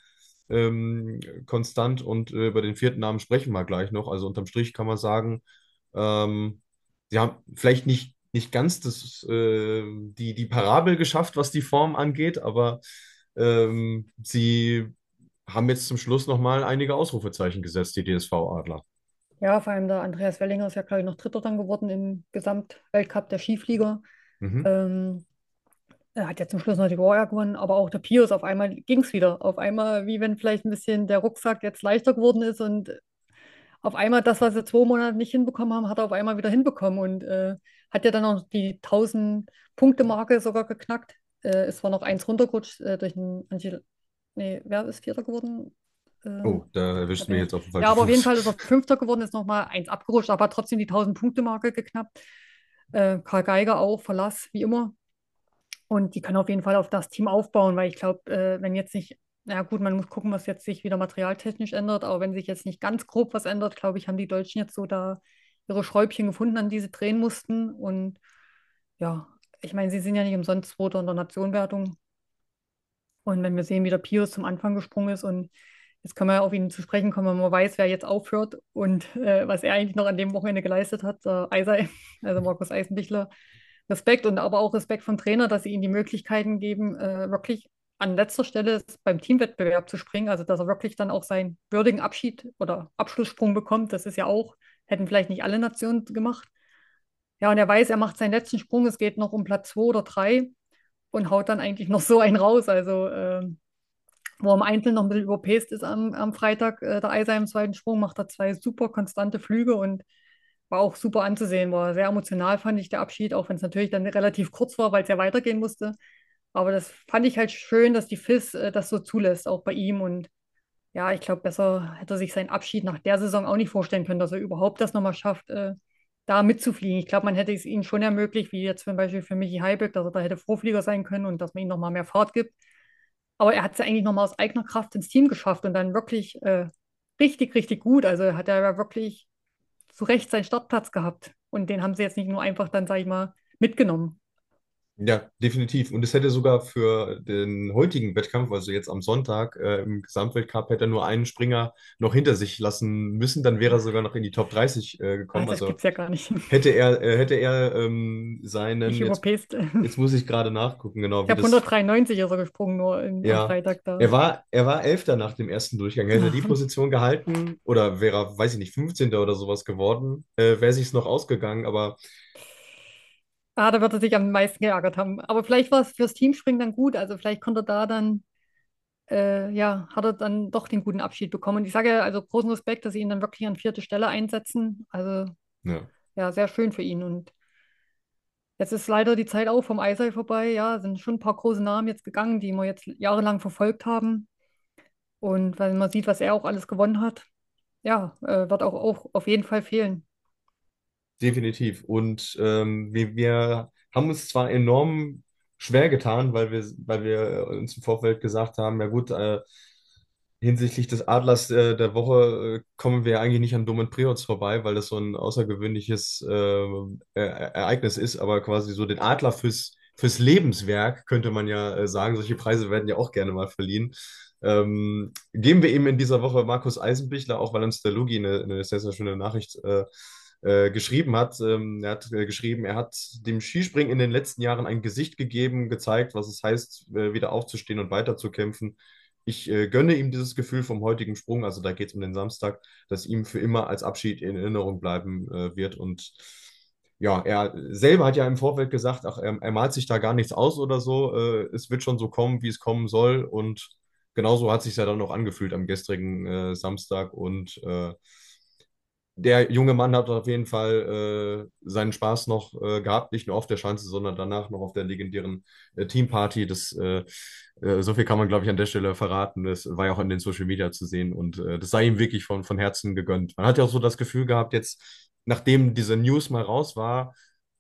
konstant, und über den vierten Namen sprechen wir gleich noch. Also unterm Strich kann man sagen, ähm, sie haben vielleicht nicht ganz die Parabel geschafft, was die Form angeht, aber sie haben jetzt zum Schluss nochmal einige Ausrufezeichen gesetzt, die DSV-Adler. Ja, vor allem der Andreas Wellinger ist ja, glaube ich, noch Dritter dann geworden im Gesamtweltcup der Skiflieger. Mhm. Ähm, Er hat ja zum Schluss noch die Warrior gewonnen, aber auch der Pius, auf einmal ging es wieder. Auf einmal, wie wenn vielleicht ein bisschen der Rucksack jetzt leichter geworden ist und auf einmal das, was sie 2 Monate nicht hinbekommen haben, hat er auf einmal wieder hinbekommen und hat ja dann auch die 1000-Punkte-Marke sogar geknackt. Ist zwar noch eins runtergerutscht durch einen Nee, wer ist Vierter geworden? Oh, da Ich erwischt habe mich ja, jetzt auf den ja, falschen aber auf jeden Fuß. Fall ist er Fünfter geworden, ist nochmal eins abgerutscht, aber hat trotzdem die 1000-Punkte-Marke geknackt. Karl Geiger auch, Verlass, wie immer. Und die können auf jeden Fall auf das Team aufbauen, weil ich glaube, wenn jetzt nicht, na gut, man muss gucken, was jetzt sich wieder materialtechnisch ändert, aber wenn sich jetzt nicht ganz grob was ändert, glaube ich, haben die Deutschen jetzt so da ihre Schräubchen gefunden, an die sie drehen mussten. Und ja, ich meine, sie sind ja nicht umsonst Zweiter in der Nationenwertung. Und wenn wir sehen, wie der Pius zum Anfang gesprungen ist und jetzt können wir auf ihn zu sprechen kommen, wenn man weiß, wer jetzt aufhört und was er eigentlich noch an dem Wochenende geleistet hat, Eisei, also Markus Eisenbichler. Respekt und aber auch Respekt vom Trainer, dass sie ihm die Möglichkeiten geben, wirklich an letzter Stelle beim Teamwettbewerb zu springen. Also, dass er wirklich dann auch seinen würdigen Abschied oder Abschlusssprung bekommt. Das ist ja auch, hätten vielleicht nicht alle Nationen gemacht. Ja, und er weiß, er macht seinen letzten Sprung. Es geht noch um Platz 2 oder 3 und haut dann eigentlich noch so einen raus. Also, wo er im Einzel noch ein bisschen überpaced ist am Freitag, der Eiser im zweiten Sprung, macht er 2 super konstante Flüge und war auch super anzusehen. War sehr emotional, fand ich, der Abschied, auch wenn es natürlich dann relativ kurz war, weil es ja weitergehen musste. Aber das fand ich halt schön, dass die FIS das so zulässt, auch bei ihm. Und ja, ich glaube, besser hätte er sich seinen Abschied nach der Saison auch nicht vorstellen können, dass er überhaupt das nochmal schafft, da mitzufliegen. Ich glaube, man hätte es ihnen schon ermöglicht, wie jetzt zum Beispiel für Michi Heiböck, dass er da hätte Vorflieger sein können und dass man ihm nochmal mehr Fahrt gibt. Aber er hat es ja eigentlich nochmal aus eigener Kraft ins Team geschafft und dann wirklich richtig, richtig gut. Also hat er ja wirklich zu Recht seinen Startplatz gehabt. Und den haben sie jetzt nicht nur einfach dann, sage ich mal, mitgenommen. Ja, definitiv. Und es hätte sogar für den heutigen Wettkampf, also jetzt am Sonntag im Gesamtweltcup, hätte er nur einen Springer noch hinter sich lassen müssen. Dann wäre er sogar noch in die Top 30 Ah, gekommen. das Also gibt's ja gar nicht. hätte er Nicht seinen, überpaced. jetzt muss ich gerade nachgucken, genau Ich wie habe das, 193 ist er gesprungen nur am ja, Freitag da. er war Elfter nach dem ersten Durchgang. Hätte er die Position gehalten oder wäre er, weiß ich nicht, 15. oder sowas geworden, wäre sich's noch ausgegangen. Aber Ah, da wird er sich am meisten geärgert haben. Aber vielleicht war es fürs Teamspringen dann gut. Also vielleicht konnte er da dann, ja, hat er dann doch den guten Abschied bekommen. Und ich sage ja, also großen Respekt, dass sie ihn dann wirklich an vierte Stelle einsetzen. Also ja. ja, sehr schön für ihn. Und jetzt ist leider die Zeit auch vom Eisei vorbei. Ja, sind schon ein paar große Namen jetzt gegangen, die wir jetzt jahrelang verfolgt haben. Und weil man sieht, was er auch alles gewonnen hat, ja, wird auch auf jeden Fall fehlen. Definitiv. Und wir haben uns zwar enorm schwer getan, weil wir uns im Vorfeld gesagt haben, ja gut, hinsichtlich des Adlers der Woche kommen wir eigentlich nicht an Domen Preotz vorbei, weil das so ein außergewöhnliches Ereignis ist, aber quasi so den Adler fürs Lebenswerk, könnte man ja sagen. Solche Preise werden ja auch gerne mal verliehen. Geben wir ihm in dieser Woche Markus Eisenbichler, auch weil uns der Lugi eine sehr, sehr schöne Nachricht geschrieben hat. Er hat geschrieben, er hat dem Skispringen in den letzten Jahren ein Gesicht gegeben, gezeigt, was es heißt, wieder aufzustehen und weiterzukämpfen. Ich gönne ihm dieses Gefühl vom heutigen Sprung, also da geht es um den Samstag, dass ihm für immer als Abschied in Erinnerung bleiben wird. Und ja, er selber hat ja im Vorfeld gesagt, ach, er malt sich da gar nichts aus oder so. Es wird schon so kommen, wie es kommen soll. Und genauso hat sich ja dann auch angefühlt am gestrigen Samstag. Und der junge Mann hat auf jeden Fall seinen Spaß noch gehabt, nicht nur auf der Schanze, sondern danach noch auf der legendären Teamparty. So viel kann man, glaube ich, an der Stelle verraten. Das war ja auch in den Social Media zu sehen und das sei ihm wirklich von Herzen gegönnt. Man hat ja auch so das Gefühl gehabt, jetzt, nachdem diese News mal raus war,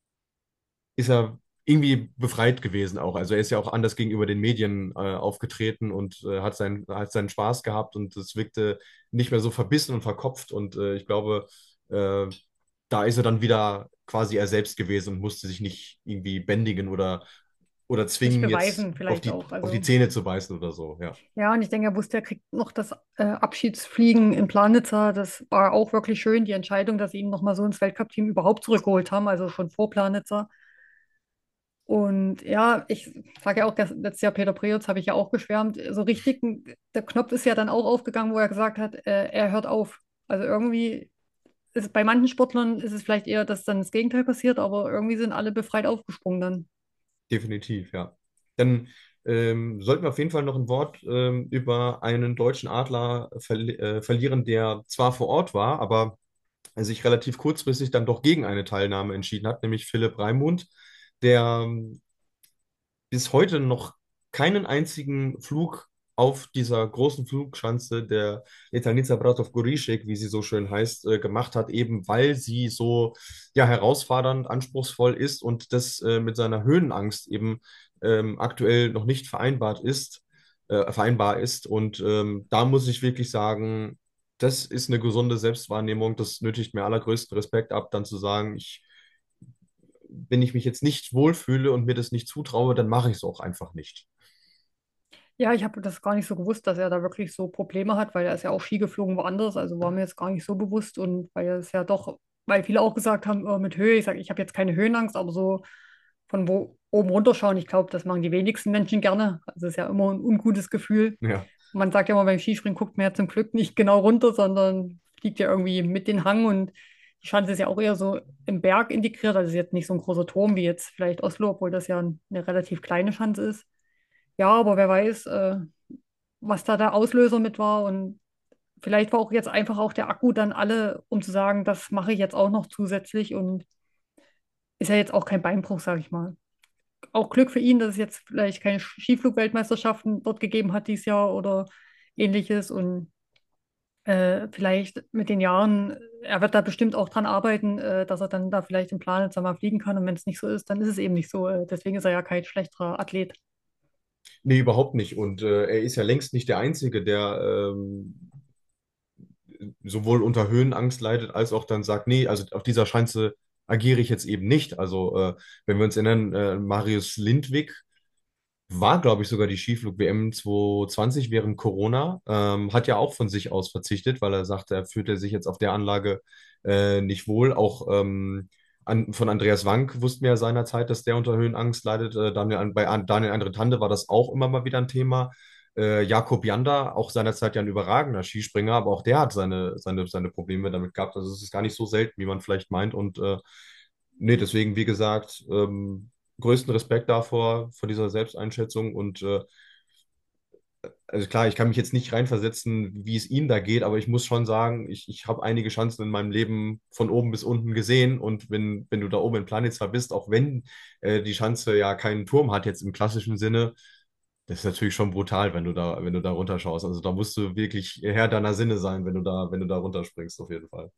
ist er irgendwie befreit gewesen auch. Also er ist ja auch anders gegenüber den Medien aufgetreten und hat seinen Spaß gehabt und es wirkte nicht mehr so verbissen und verkopft. Und ich glaube, äh, da ist er dann wieder quasi er selbst gewesen und musste sich nicht irgendwie bändigen oder Sich zwingen, jetzt beweisen vielleicht auch. auf die Also Zähne zu beißen oder so. Ja, ja, und ich denke, er wusste, er kriegt noch das Abschiedsfliegen in Planitzer. Das war auch wirklich schön, die Entscheidung, dass sie ihn nochmal so ins Weltcup-Team überhaupt zurückgeholt haben, also schon vor Planitzer. Und ja, ich sage ja auch, letztes Jahr Peter Preutz habe ich ja auch geschwärmt. So richtig, der Knopf ist ja dann auch aufgegangen, wo er gesagt hat, er hört auf. Also irgendwie ist bei manchen Sportlern ist es vielleicht eher, dass dann das Gegenteil passiert, aber irgendwie sind alle befreit aufgesprungen dann. definitiv, ja. Dann sollten wir auf jeden Fall noch ein Wort über einen deutschen Adler verlieren, der zwar vor Ort war, aber sich relativ kurzfristig dann doch gegen eine Teilnahme entschieden hat, nämlich Philipp Raimund, der bis heute noch keinen einzigen Flug auf dieser großen Flugschanze der Etanica Bratov-Gorizek, wie sie so schön heißt, gemacht hat, eben weil sie so ja, herausfordernd, anspruchsvoll ist und das mit seiner Höhenangst eben aktuell noch nicht vereinbar ist. Und da muss ich wirklich sagen, das ist eine gesunde Selbstwahrnehmung. Das nötigt mir allergrößten Respekt ab, dann zu sagen, wenn ich mich jetzt nicht wohlfühle und mir das nicht zutraue, dann mache ich es auch einfach nicht. Ja, ich habe das gar nicht so gewusst, dass er da wirklich so Probleme hat, weil er ist ja auch Ski geflogen woanders, also war mir jetzt gar nicht so bewusst und weil er es ja doch, weil viele auch gesagt haben, mit Höhe, ich sage, ich habe jetzt keine Höhenangst, aber so von wo oben runterschauen, ich glaube, das machen die wenigsten Menschen gerne. Also es ist ja immer ein ungutes Gefühl. Ja, Man sagt ja immer, beim Skispringen guckt man ja zum Glück nicht genau runter, sondern fliegt ja irgendwie mit den Hang und die Schanze ist ja auch eher so im Berg integriert, also es ist jetzt nicht so ein großer Turm wie jetzt vielleicht Oslo, obwohl das ja eine relativ kleine Schanze ist. Ja, aber wer weiß, was da der Auslöser mit war. Und vielleicht war auch jetzt einfach auch der Akku dann alle, um zu sagen, das mache ich jetzt auch noch zusätzlich und ist ja jetzt auch kein Beinbruch, sage ich mal. Auch Glück für ihn, dass es jetzt vielleicht keine Skiflug-Weltmeisterschaften dort gegeben hat dieses Jahr oder ähnliches. Und vielleicht mit den Jahren, er wird da bestimmt auch dran arbeiten, dass er dann da vielleicht im Plan jetzt einmal fliegen kann. Und wenn es nicht so ist, dann ist es eben nicht so. Deswegen ist er ja kein schlechterer Athlet. nee, überhaupt nicht. Und er ist ja längst nicht der Einzige, der sowohl unter Höhenangst leidet, als auch dann sagt, nee, also auf dieser Schanze agiere ich jetzt eben nicht. Also wenn wir uns erinnern, Marius Lindwig war, glaube ich, sogar die Skiflug-WM 2020 während Corona, hat ja auch von sich aus verzichtet, weil er sagte, er fühlte sich jetzt auf der Anlage nicht wohl. Auch von Andreas Wank wussten wir ja seinerzeit, dass der unter Höhenangst leidet. Daniel Andre Tande war das auch immer mal wieder ein Thema. Jakob Janda, auch seinerzeit ja ein überragender Skispringer, aber auch der hat seine Probleme damit gehabt. Also es ist gar nicht so selten, wie man vielleicht meint. Und nee, deswegen, wie gesagt, größten Respekt davor, vor dieser Selbsteinschätzung. Und also klar, ich kann mich jetzt nicht reinversetzen, wie es ihm da geht, aber ich muss schon sagen, ich habe einige Chancen in meinem Leben von oben bis unten gesehen. Und wenn du da oben in Planitza bist, auch wenn die Schanze ja keinen Turm hat, jetzt im klassischen Sinne, das ist natürlich schon brutal, wenn du da runterschaust. Also da musst du wirklich Herr deiner Sinne sein, wenn du da runterspringst, auf jeden Fall.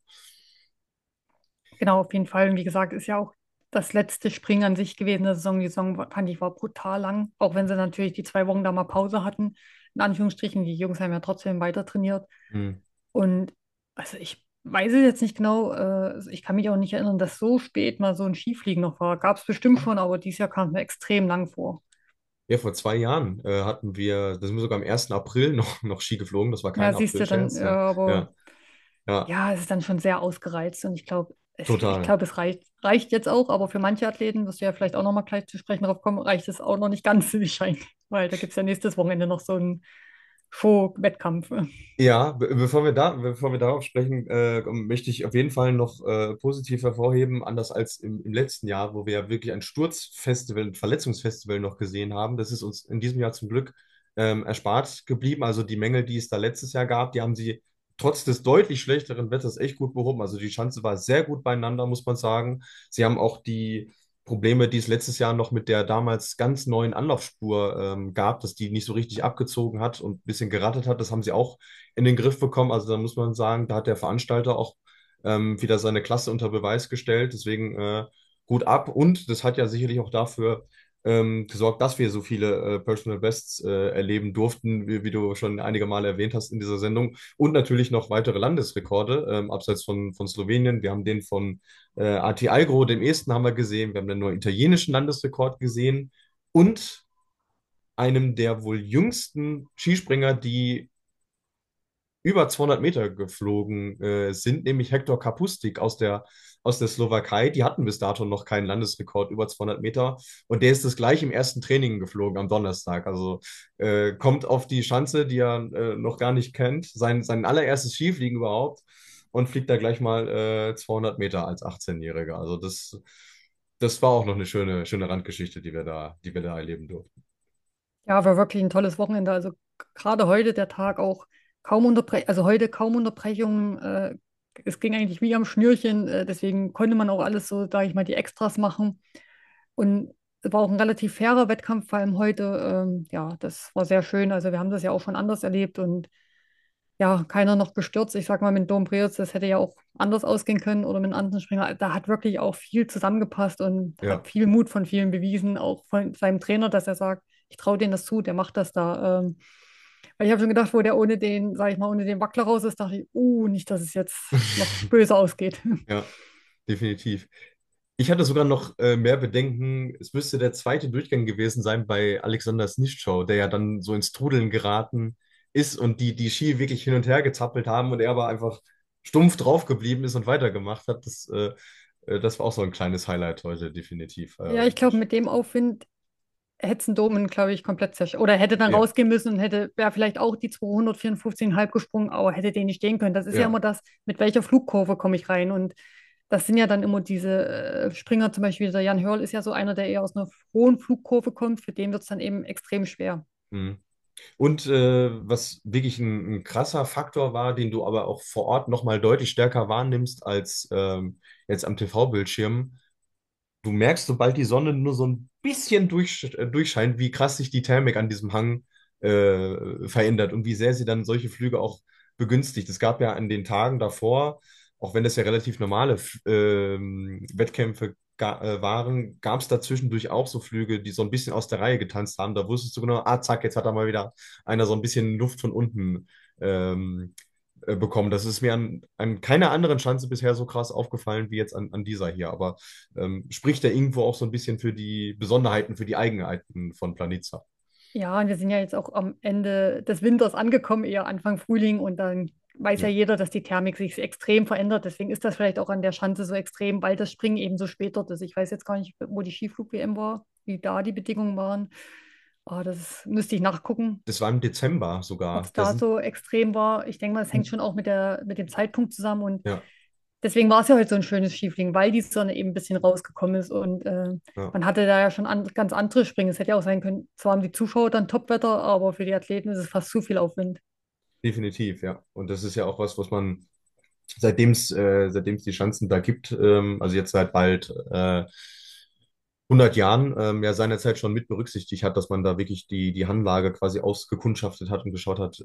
Genau, auf jeden Fall. Und wie gesagt, ist ja auch das letzte Springen an sich gewesen der Saison. Die Saison fand ich war brutal lang, auch wenn sie natürlich die 2 Wochen da mal Pause hatten. In Anführungsstrichen, die Jungs haben ja trotzdem weiter trainiert. Hm. Und also ich weiß es jetzt nicht genau, also ich kann mich auch nicht erinnern, dass so spät mal so ein Skifliegen noch war. Gab es bestimmt schon, aber dieses Jahr kam es mir extrem lang vor. Ja, vor 2 Jahren hatten wir, da sind wir sogar am 1. April noch Ski geflogen. Das war Ja, kein siehst du dann, Aprilscherz. Ja, ja, aber ja, ja, ja, es ist dann schon sehr ausgereizt und ich total. glaube, es reicht jetzt auch, aber für manche Athleten, wirst du ja vielleicht auch noch mal gleich zu sprechen drauf kommen, reicht es auch noch nicht ganz wahrscheinlich, weil da gibt es ja nächstes Wochenende noch so einen Show-Wettkampf. Ja, bevor wir darauf sprechen, möchte ich auf jeden Fall noch positiv hervorheben, anders als im letzten Jahr, wo wir ja wirklich ein Sturzfestival, ein Verletzungsfestival noch gesehen haben. Das ist uns in diesem Jahr zum Glück erspart geblieben. Also die Mängel, die es da letztes Jahr gab, die haben sie trotz des deutlich schlechteren Wetters echt gut behoben. Also die Schanze war sehr gut beieinander, muss man sagen. Sie haben auch die Probleme, die es letztes Jahr noch mit der damals ganz neuen Anlaufspur gab, dass die nicht so richtig abgezogen hat und ein bisschen gerattet hat. Das haben sie auch in den Griff bekommen. Also da muss man sagen, da hat der Veranstalter auch wieder seine Klasse unter Beweis gestellt. Deswegen Hut ab. Und das hat ja sicherlich auch dafür gesorgt, dass wir so viele Personal Bests erleben durften, wie du schon einige Male erwähnt hast in dieser Sendung. Und natürlich noch weitere Landesrekorde, abseits von Slowenien. Wir haben den von AT Algro, dem Esten, haben wir gesehen. Wir haben den neuen italienischen Landesrekord gesehen. Und einem der wohl jüngsten Skispringer, die über 200 Meter geflogen sind, nämlich Hector Kapustik aus der Slowakei. Die hatten bis dato noch keinen Landesrekord über 200 Meter und der ist das gleich im ersten Training geflogen am Donnerstag. Also kommt auf die Schanze, die er noch gar nicht kennt, sein allererstes Skifliegen überhaupt und fliegt da gleich mal 200 Meter als 18-Jähriger. Also das war auch noch eine schöne Randgeschichte, die wir da erleben durften. Ja, war wirklich ein tolles Wochenende. Also gerade heute der Tag auch also heute kaum Unterbrechungen. Es ging eigentlich wie am Schnürchen. Deswegen konnte man auch alles so, sage ich mal, die Extras machen. Und Es war auch ein relativ fairer Wettkampf, vor allem heute. Ja, das war sehr schön. Also wir haben das ja auch schon anders erlebt und ja, keiner noch gestürzt. Ich sag mal, mit Dom Preetz, das hätte ja auch anders ausgehen können oder mit einem anderen Springer. Da hat wirklich auch viel zusammengepasst und Ja. hat viel Mut von vielen bewiesen, auch von seinem Trainer, dass er sagt, ich traue denen das zu, der macht das da. Weil ich habe schon gedacht, wo der ohne den, sag ich mal, ohne den Wackler raus ist, dachte ich, nicht, dass es jetzt noch böse ausgeht. Ja, definitiv. Ich hatte sogar noch mehr Bedenken. Es müsste der zweite Durchgang gewesen sein bei Alexander Snischkow, der ja dann so ins Trudeln geraten ist und die Ski wirklich hin und her gezappelt haben und er aber einfach stumpf drauf geblieben ist und weitergemacht hat. Das war auch so ein kleines Highlight heute, definitiv. Ja, ich glaube, mit dem Aufwind hätte es einen Domen, glaube ich, komplett zerstört. Oder hätte dann Ja, rausgehen müssen und wäre vielleicht auch die 254,5 gesprungen, aber hätte den nicht stehen können. Das ist ja ja. immer das, mit welcher Flugkurve komme ich rein. Und das sind ja dann immer diese Springer, zum Beispiel der Jan Hörl ist ja so einer, der eher aus einer hohen Flugkurve kommt. Für den wird es dann eben extrem schwer. Mhm. Und was wirklich ein krasser Faktor war, den du aber auch vor Ort nochmal deutlich stärker wahrnimmst als jetzt am TV-Bildschirm, du merkst, sobald die Sonne nur so ein bisschen durchscheint, wie krass sich die Thermik an diesem Hang verändert und wie sehr sie dann solche Flüge auch begünstigt. Es gab ja an den Tagen davor, auch wenn das ja relativ normale Wettkämpfe waren, gab es da zwischendurch auch so Flüge, die so ein bisschen aus der Reihe getanzt haben. Da wusstest du genau, zack, jetzt hat da mal wieder einer so ein bisschen Luft von unten bekommen. Das ist mir an keiner anderen Schanze bisher so krass aufgefallen wie jetzt an dieser hier. Aber spricht ja irgendwo auch so ein bisschen für die Besonderheiten, für die Eigenheiten von Planica. Ja, und wir sind ja jetzt auch am Ende des Winters angekommen, eher Anfang Frühling. Und dann weiß ja Ja, jeder, dass die Thermik sich extrem verändert. Deswegen ist das vielleicht auch an der Schanze so extrem, weil das Springen eben so spät dort ist. Ich weiß jetzt gar nicht, wo die Skiflug-WM war, wie da die Bedingungen waren. Müsste ich nachgucken, das war im Dezember ob sogar. es da so extrem war. Ich denke mal, es hängt schon auch mit dem Zeitpunkt zusammen. Und Ja, deswegen war es ja heute so ein schönes Skifliegen, weil die Sonne eben ein bisschen rausgekommen ist. Und ja, man hatte da ja schon ganz andere Springen. Es hätte ja auch sein können, zwar haben die Zuschauer dann Topwetter, aber für die Athleten ist es fast zu viel Aufwind. definitiv, ja. Und das ist ja auch was man, seitdem es die Schanzen da gibt, also jetzt seit bald 100 Jahren, ja seinerzeit schon mit berücksichtigt hat, dass man da wirklich die Hanglage quasi ausgekundschaftet hat und geschaut hat,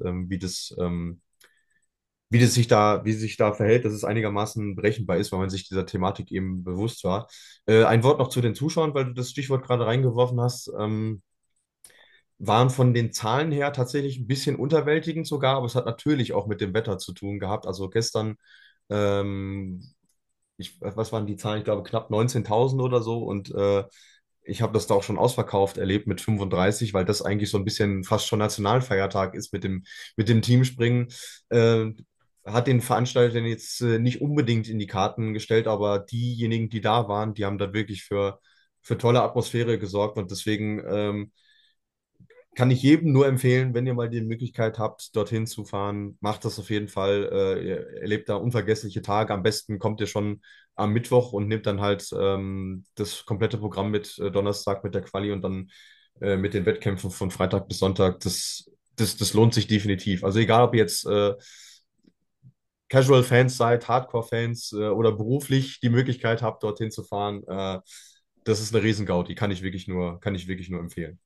wie sich da verhält, dass es einigermaßen berechenbar ist, weil man sich dieser Thematik eben bewusst war. Ein Wort noch zu den Zuschauern, weil du das Stichwort gerade reingeworfen hast. Waren von den Zahlen her tatsächlich ein bisschen unterwältigend sogar, aber es hat natürlich auch mit dem Wetter zu tun gehabt. Also gestern, ähm, was waren die Zahlen? Ich glaube knapp 19.000 oder so und ich habe das da auch schon ausverkauft erlebt mit 35, weil das eigentlich so ein bisschen fast schon Nationalfeiertag ist mit dem Teamspringen. Äh, Hat den Veranstaltern jetzt nicht unbedingt in die Karten gestellt, aber diejenigen, die da waren, die haben da wirklich für tolle Atmosphäre gesorgt und deswegen kann ich jedem nur empfehlen, wenn ihr mal die Möglichkeit habt, dorthin zu fahren, macht das auf jeden Fall. Ihr erlebt da unvergessliche Tage. Am besten kommt ihr schon am Mittwoch und nehmt dann halt das komplette Programm mit, Donnerstag mit der Quali und dann mit den Wettkämpfen von Freitag bis Sonntag. Das lohnt sich definitiv. Also egal, ob ihr jetzt Casual-Fans seid, Hardcore-Fans oder beruflich die Möglichkeit habt, dorthin zu fahren, das ist eine Riesengaudi. Kann ich wirklich nur empfehlen.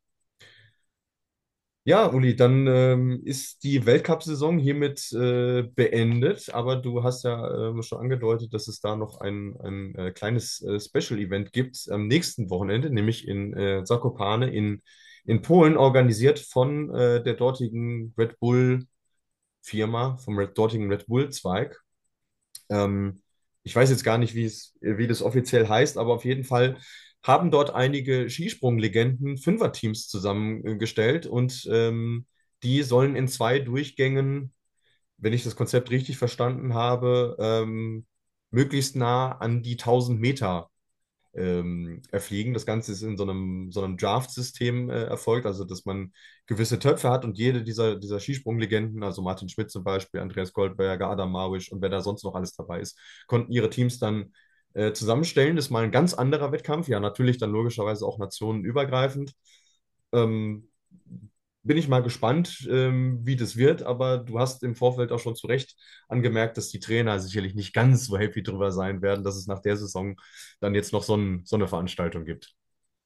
Ja, Uli, dann ist die Weltcup-Saison hiermit beendet, aber du hast ja schon angedeutet, dass es da noch ein kleines Special-Event gibt am nächsten Wochenende, nämlich in Zakopane in Polen, organisiert von der dortigen Red Bull-Firma, dortigen Red Bull-Zweig. Ähm, Ich weiß jetzt gar nicht, wie das offiziell heißt, aber auf jeden Fall haben dort einige Skisprunglegenden Fünferteams zusammengestellt und die sollen in zwei Durchgängen, wenn ich das Konzept richtig verstanden habe, möglichst nah an die 1.000 Meter erfliegen. Das Ganze ist in so einem Draft-System erfolgt, also dass man gewisse Töpfe hat und jede dieser Skisprunglegenden, also Martin Schmidt zum Beispiel, Andreas Goldberger, Adam Małysz und wer da sonst noch alles dabei ist, konnten ihre Teams dann zusammenstellen. Das ist mal ein ganz anderer Wettkampf, ja, natürlich dann logischerweise auch nationenübergreifend. Ähm, Bin ich mal gespannt, wie das wird, aber du hast im Vorfeld auch schon zu Recht angemerkt, dass die Trainer sicherlich nicht ganz so happy drüber sein werden, dass es nach der Saison dann jetzt noch so eine Veranstaltung gibt.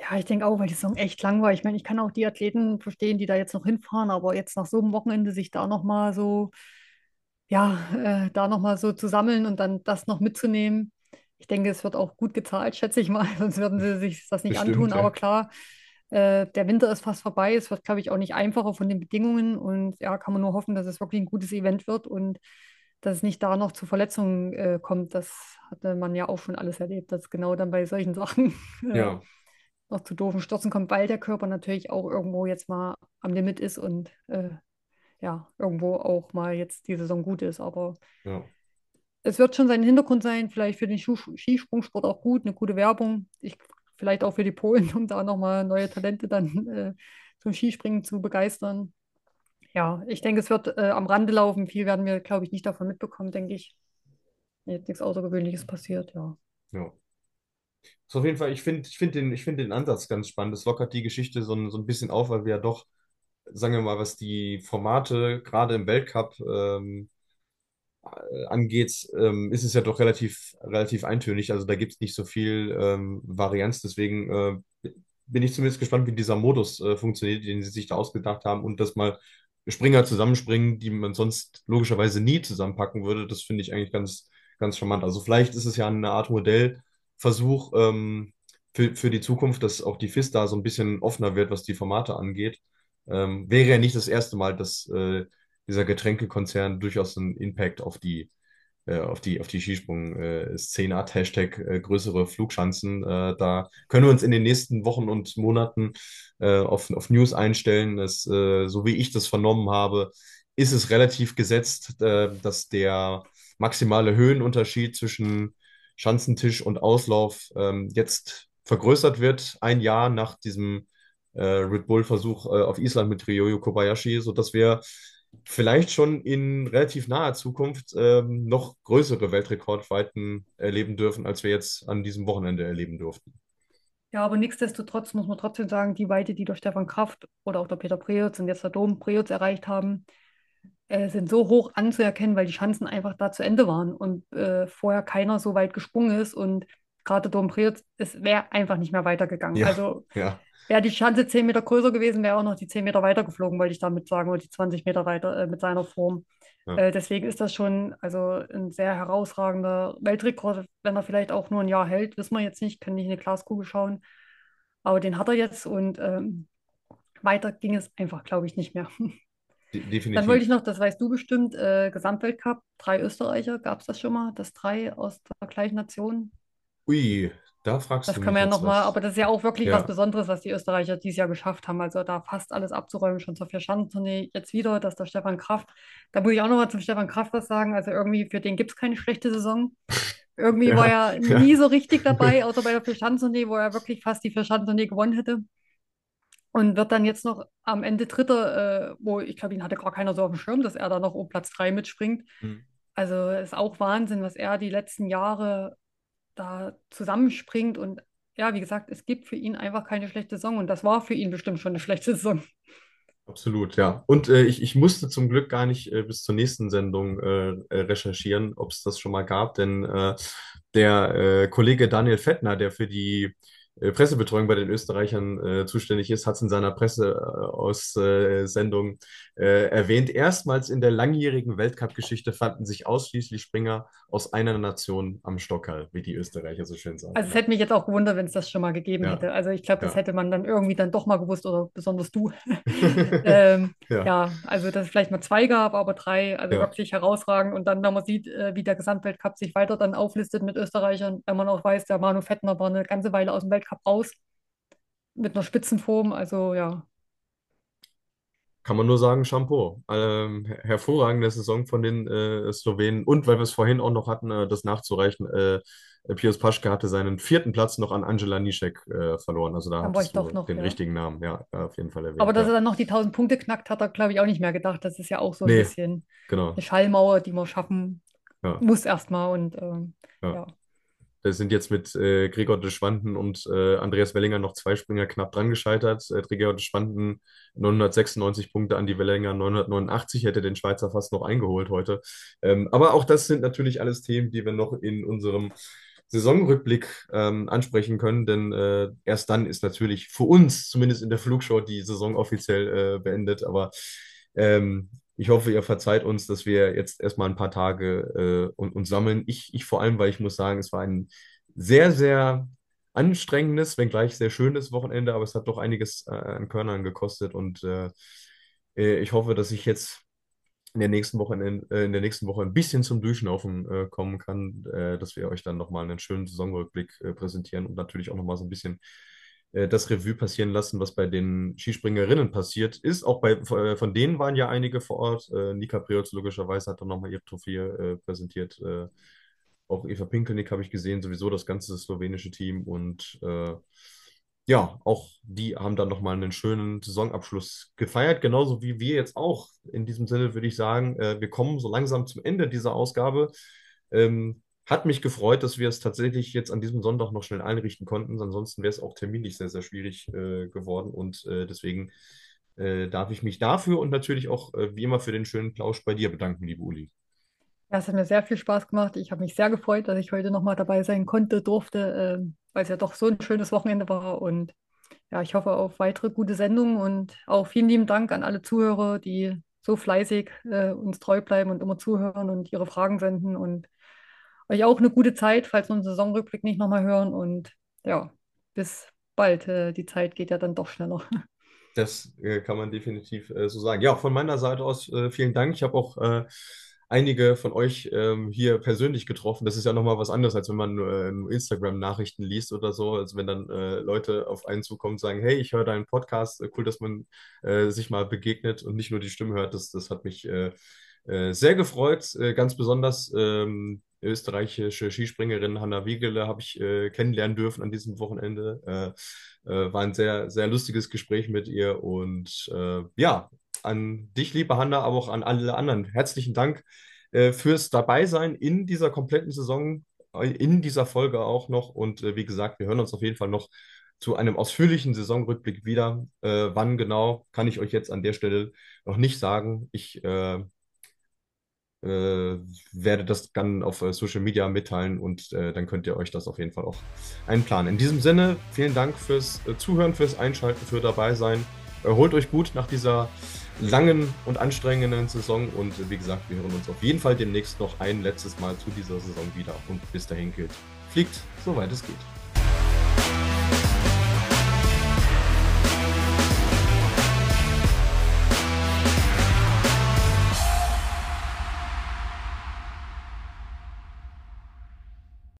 Ja, ich denke auch, weil die Saison echt lang war. Ich meine, ich kann auch die Athleten verstehen, die da jetzt noch hinfahren, aber jetzt nach so einem Wochenende sich da nochmal so, ja, da nochmal so zu sammeln und dann das noch mitzunehmen. Ich denke, es wird auch gut gezahlt, schätze ich mal, sonst würden sie sich das nicht Bestimmt, antun. Aber ja. klar, der Winter ist fast vorbei. Es wird, glaube ich, auch nicht einfacher von den Bedingungen. Und ja, kann man nur hoffen, dass es wirklich ein gutes Event wird und dass es nicht da noch zu Verletzungen kommt. Das hatte man ja auch schon alles erlebt, dass genau dann bei solchen Sachen äh, Ja, noch zu doofen Stürzen kommt, weil der Körper natürlich auch irgendwo jetzt mal am Limit ist und ja, irgendwo auch mal jetzt die Saison gut ist. Aber ja, es wird schon seinen Hintergrund sein, vielleicht für den Skisprungsport auch gut, eine gute Werbung. Vielleicht auch für die Polen, um da nochmal neue Talente dann zum Skispringen zu begeistern. Ja, ich denke, es wird am Rande laufen. Viel werden wir, glaube ich, nicht davon mitbekommen, denke ich. Jetzt nichts Außergewöhnliches passiert, ja. ja. So auf jeden Fall, ich find den Ansatz ganz spannend. Das lockert die Geschichte so ein bisschen auf, weil wir ja doch, sagen wir mal, was die Formate gerade im Weltcup angeht, ist es ja doch relativ eintönig. Also da gibt es nicht so viel Varianz. Deswegen bin ich zumindest gespannt, wie dieser Modus funktioniert, den sie sich da ausgedacht haben und dass mal Springer zusammenspringen, die man sonst logischerweise nie zusammenpacken würde. Das finde ich eigentlich ganz charmant. Also vielleicht ist es ja eine Art Modellversuch für die Zukunft, dass auch die FIS da so ein bisschen offener wird, was die Formate angeht. Wäre ja nicht das erste Mal, dass dieser Getränkekonzern durchaus einen Impact auf die Skisprung-Szene hat. Hashtag größere Flugschanzen. Da können wir uns in den nächsten Wochen und Monaten auf News einstellen. So wie ich das vernommen habe, ist es relativ gesetzt, dass der maximale Höhenunterschied zwischen Schanzentisch und Auslauf jetzt vergrößert wird, ein Jahr nach diesem Red Bull-Versuch auf Island mit Ryoyo Kobayashi, sodass wir vielleicht schon in relativ naher Zukunft noch größere Weltrekordweiten erleben dürfen, als wir jetzt an diesem Wochenende erleben durften. Ja, aber nichtsdestotrotz muss man trotzdem sagen, die Weite, die der Stefan Kraft oder auch der Peter Preutz und jetzt der Dom Preutz erreicht haben, sind so hoch anzuerkennen, weil die Schanzen einfach da zu Ende waren und vorher keiner so weit gesprungen ist und gerade Dom Preutz, es wäre einfach nicht mehr weitergegangen. Ja, Also ja, wäre die Schanze 10 Meter größer gewesen, wäre auch noch die 10 Meter weiter geflogen, wollte ich damit sagen, oder die 20 Meter weiter mit seiner Form. ja. Deswegen ist das schon also ein sehr herausragender Weltrekord, wenn er vielleicht auch nur ein Jahr hält, wissen wir jetzt nicht, können nicht in eine Glaskugel schauen. Aber den hat er jetzt und weiter ging es einfach, glaube ich, nicht mehr. Dann wollte ich Definitiv. noch, das weißt du bestimmt, Gesamtweltcup, 3 Österreicher, gab es das schon mal, dass 3 aus der gleichen Nation? Ui, da fragst Das du können mich wir ja jetzt nochmal, aber was. das ist ja auch wirklich was Ja, Besonderes, was die Österreicher dieses Jahr geschafft haben. Also da fast alles abzuräumen, schon zur Vierschanzentournee, jetzt wieder, dass der Stefan Kraft, da muss ich auch nochmal zum Stefan Kraft was sagen, also irgendwie für den gibt es keine schlechte Saison. Irgendwie war ja, er ja. nie so richtig dabei, außer bei der Vierschanzentournee, wo er wirklich fast die Vierschanzentournee gewonnen hätte. Und wird dann jetzt noch am Ende Dritter, wo ich glaube, ihn hatte gar keiner so auf dem Schirm, dass er da noch um Platz 3 mitspringt. Hm. Also ist auch Wahnsinn, was er die letzten Jahre da zusammenspringt. Und ja, wie gesagt, es gibt für ihn einfach keine schlechte Saison. Und das war für ihn bestimmt schon eine schlechte Saison. Absolut, ja. Und ich musste zum Glück gar nicht bis zur nächsten Sendung recherchieren, ob es das schon mal gab, denn der Kollege Daniel Fettner, der für die Pressebetreuung bei den Österreichern zuständig ist, hat es in seiner Presseaussendung erwähnt. Erstmals in der langjährigen Weltcup-Geschichte fanden sich ausschließlich Springer aus einer Nation am Stockerl, wie die Österreicher so schön Also sagen. es Ja, hätte mich jetzt auch gewundert, wenn es das schon mal gegeben ja, hätte. Also ich glaube, das ja. hätte man dann irgendwie dann doch mal gewusst oder besonders du. Ja, Ja, also dass es vielleicht mal 2 gab, aber 3, also ja. wirklich herausragend. Und dann, wenn man sieht, wie der Gesamtweltcup sich weiter dann auflistet mit Österreichern, wenn man auch weiß, der Manu Fettner war eine ganze Weile aus dem Weltcup raus mit einer Spitzenform. Also ja, Kann man nur sagen, Shampoo. Hervorragende Saison von den Slowenen. Und weil wir es vorhin auch noch hatten, das nachzureichen, Pius Paschke hatte seinen 4. Platz noch an Angela Nischek verloren. Also da dann war ich hattest doch du noch, den ja. richtigen Namen, ja, auf jeden Fall Aber erwähnt, dass er ja. dann noch die 1000 Punkte knackt, hat er, glaube ich, auch nicht mehr gedacht. Das ist ja auch so ein Nee, bisschen eine genau. Schallmauer, die man schaffen Ja, muss erstmal. Und ja. ja, Da sind jetzt mit Gregor de Schwanden und Andreas Wellinger noch 2 Springer knapp dran gescheitert. Gregor de Schwanden 996 Punkte, Andi Wellinger 989, hätte den Schweizer fast noch eingeholt heute. Aber auch das sind natürlich alles Themen, die wir noch in unserem Saisonrückblick ansprechen können, denn erst dann ist natürlich für uns, zumindest in der Flugshow, die Saison offiziell beendet. Aber ich hoffe, ihr verzeiht uns, dass wir jetzt erstmal ein paar Tage uns sammeln. Ich vor allem, weil ich muss sagen, es war ein sehr, sehr anstrengendes, wenngleich sehr schönes Wochenende, aber es hat doch einiges an Körnern gekostet und ich hoffe, dass ich jetzt in der nächsten Woche ein bisschen zum Durchschnaufen kommen kann, dass wir euch dann nochmal einen schönen Saisonrückblick präsentieren und natürlich auch nochmal so ein bisschen das Revue passieren lassen, was bei den Skispringerinnen passiert ist. Auch von denen waren ja einige vor Ort. Nika Preutz logischerweise hat dann nochmal ihre Trophäe präsentiert. Auch Eva Pinkelnick habe ich gesehen, sowieso das ganze slowenische Team und ja, auch die haben dann nochmal einen schönen Saisonabschluss gefeiert, genauso wie wir jetzt auch. In diesem Sinne würde ich sagen, wir kommen so langsam zum Ende dieser Ausgabe. Hat mich gefreut, dass wir es tatsächlich jetzt an diesem Sonntag noch schnell einrichten konnten. Ansonsten wäre es auch terminlich sehr, sehr schwierig geworden. Und deswegen darf ich mich dafür und natürlich auch wie immer für den schönen Plausch bei dir bedanken, liebe Uli. Ja, es hat mir sehr viel Spaß gemacht. Ich habe mich sehr gefreut, dass ich heute nochmal dabei sein konnte, durfte, weil es ja doch so ein schönes Wochenende war. Und ja, ich hoffe auf weitere gute Sendungen und auch vielen lieben Dank an alle Zuhörer, die so fleißig uns treu bleiben und immer zuhören und ihre Fragen senden und euch auch eine gute Zeit, falls wir unseren Saisonrückblick nicht nochmal hören. Und ja, bis bald. Die Zeit geht ja dann doch schneller. Das kann man definitiv so sagen. Ja, von meiner Seite aus vielen Dank. Ich habe auch einige von euch hier persönlich getroffen. Das ist ja nochmal was anderes, als wenn man nur Instagram-Nachrichten liest oder so. Also wenn dann Leute auf einen zukommen und sagen, hey, ich höre deinen Podcast, cool, dass man sich mal begegnet und nicht nur die Stimme hört. Das hat mich sehr gefreut. Ganz besonders österreichische Skispringerin Hanna Wiegele habe ich kennenlernen dürfen an diesem Wochenende. War ein sehr, sehr lustiges Gespräch mit ihr und ja, an dich, liebe Hanna, aber auch an alle anderen. Herzlichen Dank fürs Dabeisein in dieser kompletten Saison, in dieser Folge auch noch. Und wie gesagt, wir hören uns auf jeden Fall noch zu einem ausführlichen Saisonrückblick wieder. Wann genau, kann ich euch jetzt an der Stelle noch nicht sagen. Ich werde das dann auf Social Media mitteilen und dann könnt ihr euch das auf jeden Fall auch einplanen. In diesem Sinne, vielen Dank fürs Zuhören, fürs Einschalten, für dabei sein. Erholt euch gut nach dieser langen und anstrengenden Saison und wie gesagt, wir hören uns auf jeden Fall demnächst noch ein letztes Mal zu dieser Saison wieder und bis dahin gilt, fliegt, soweit es geht.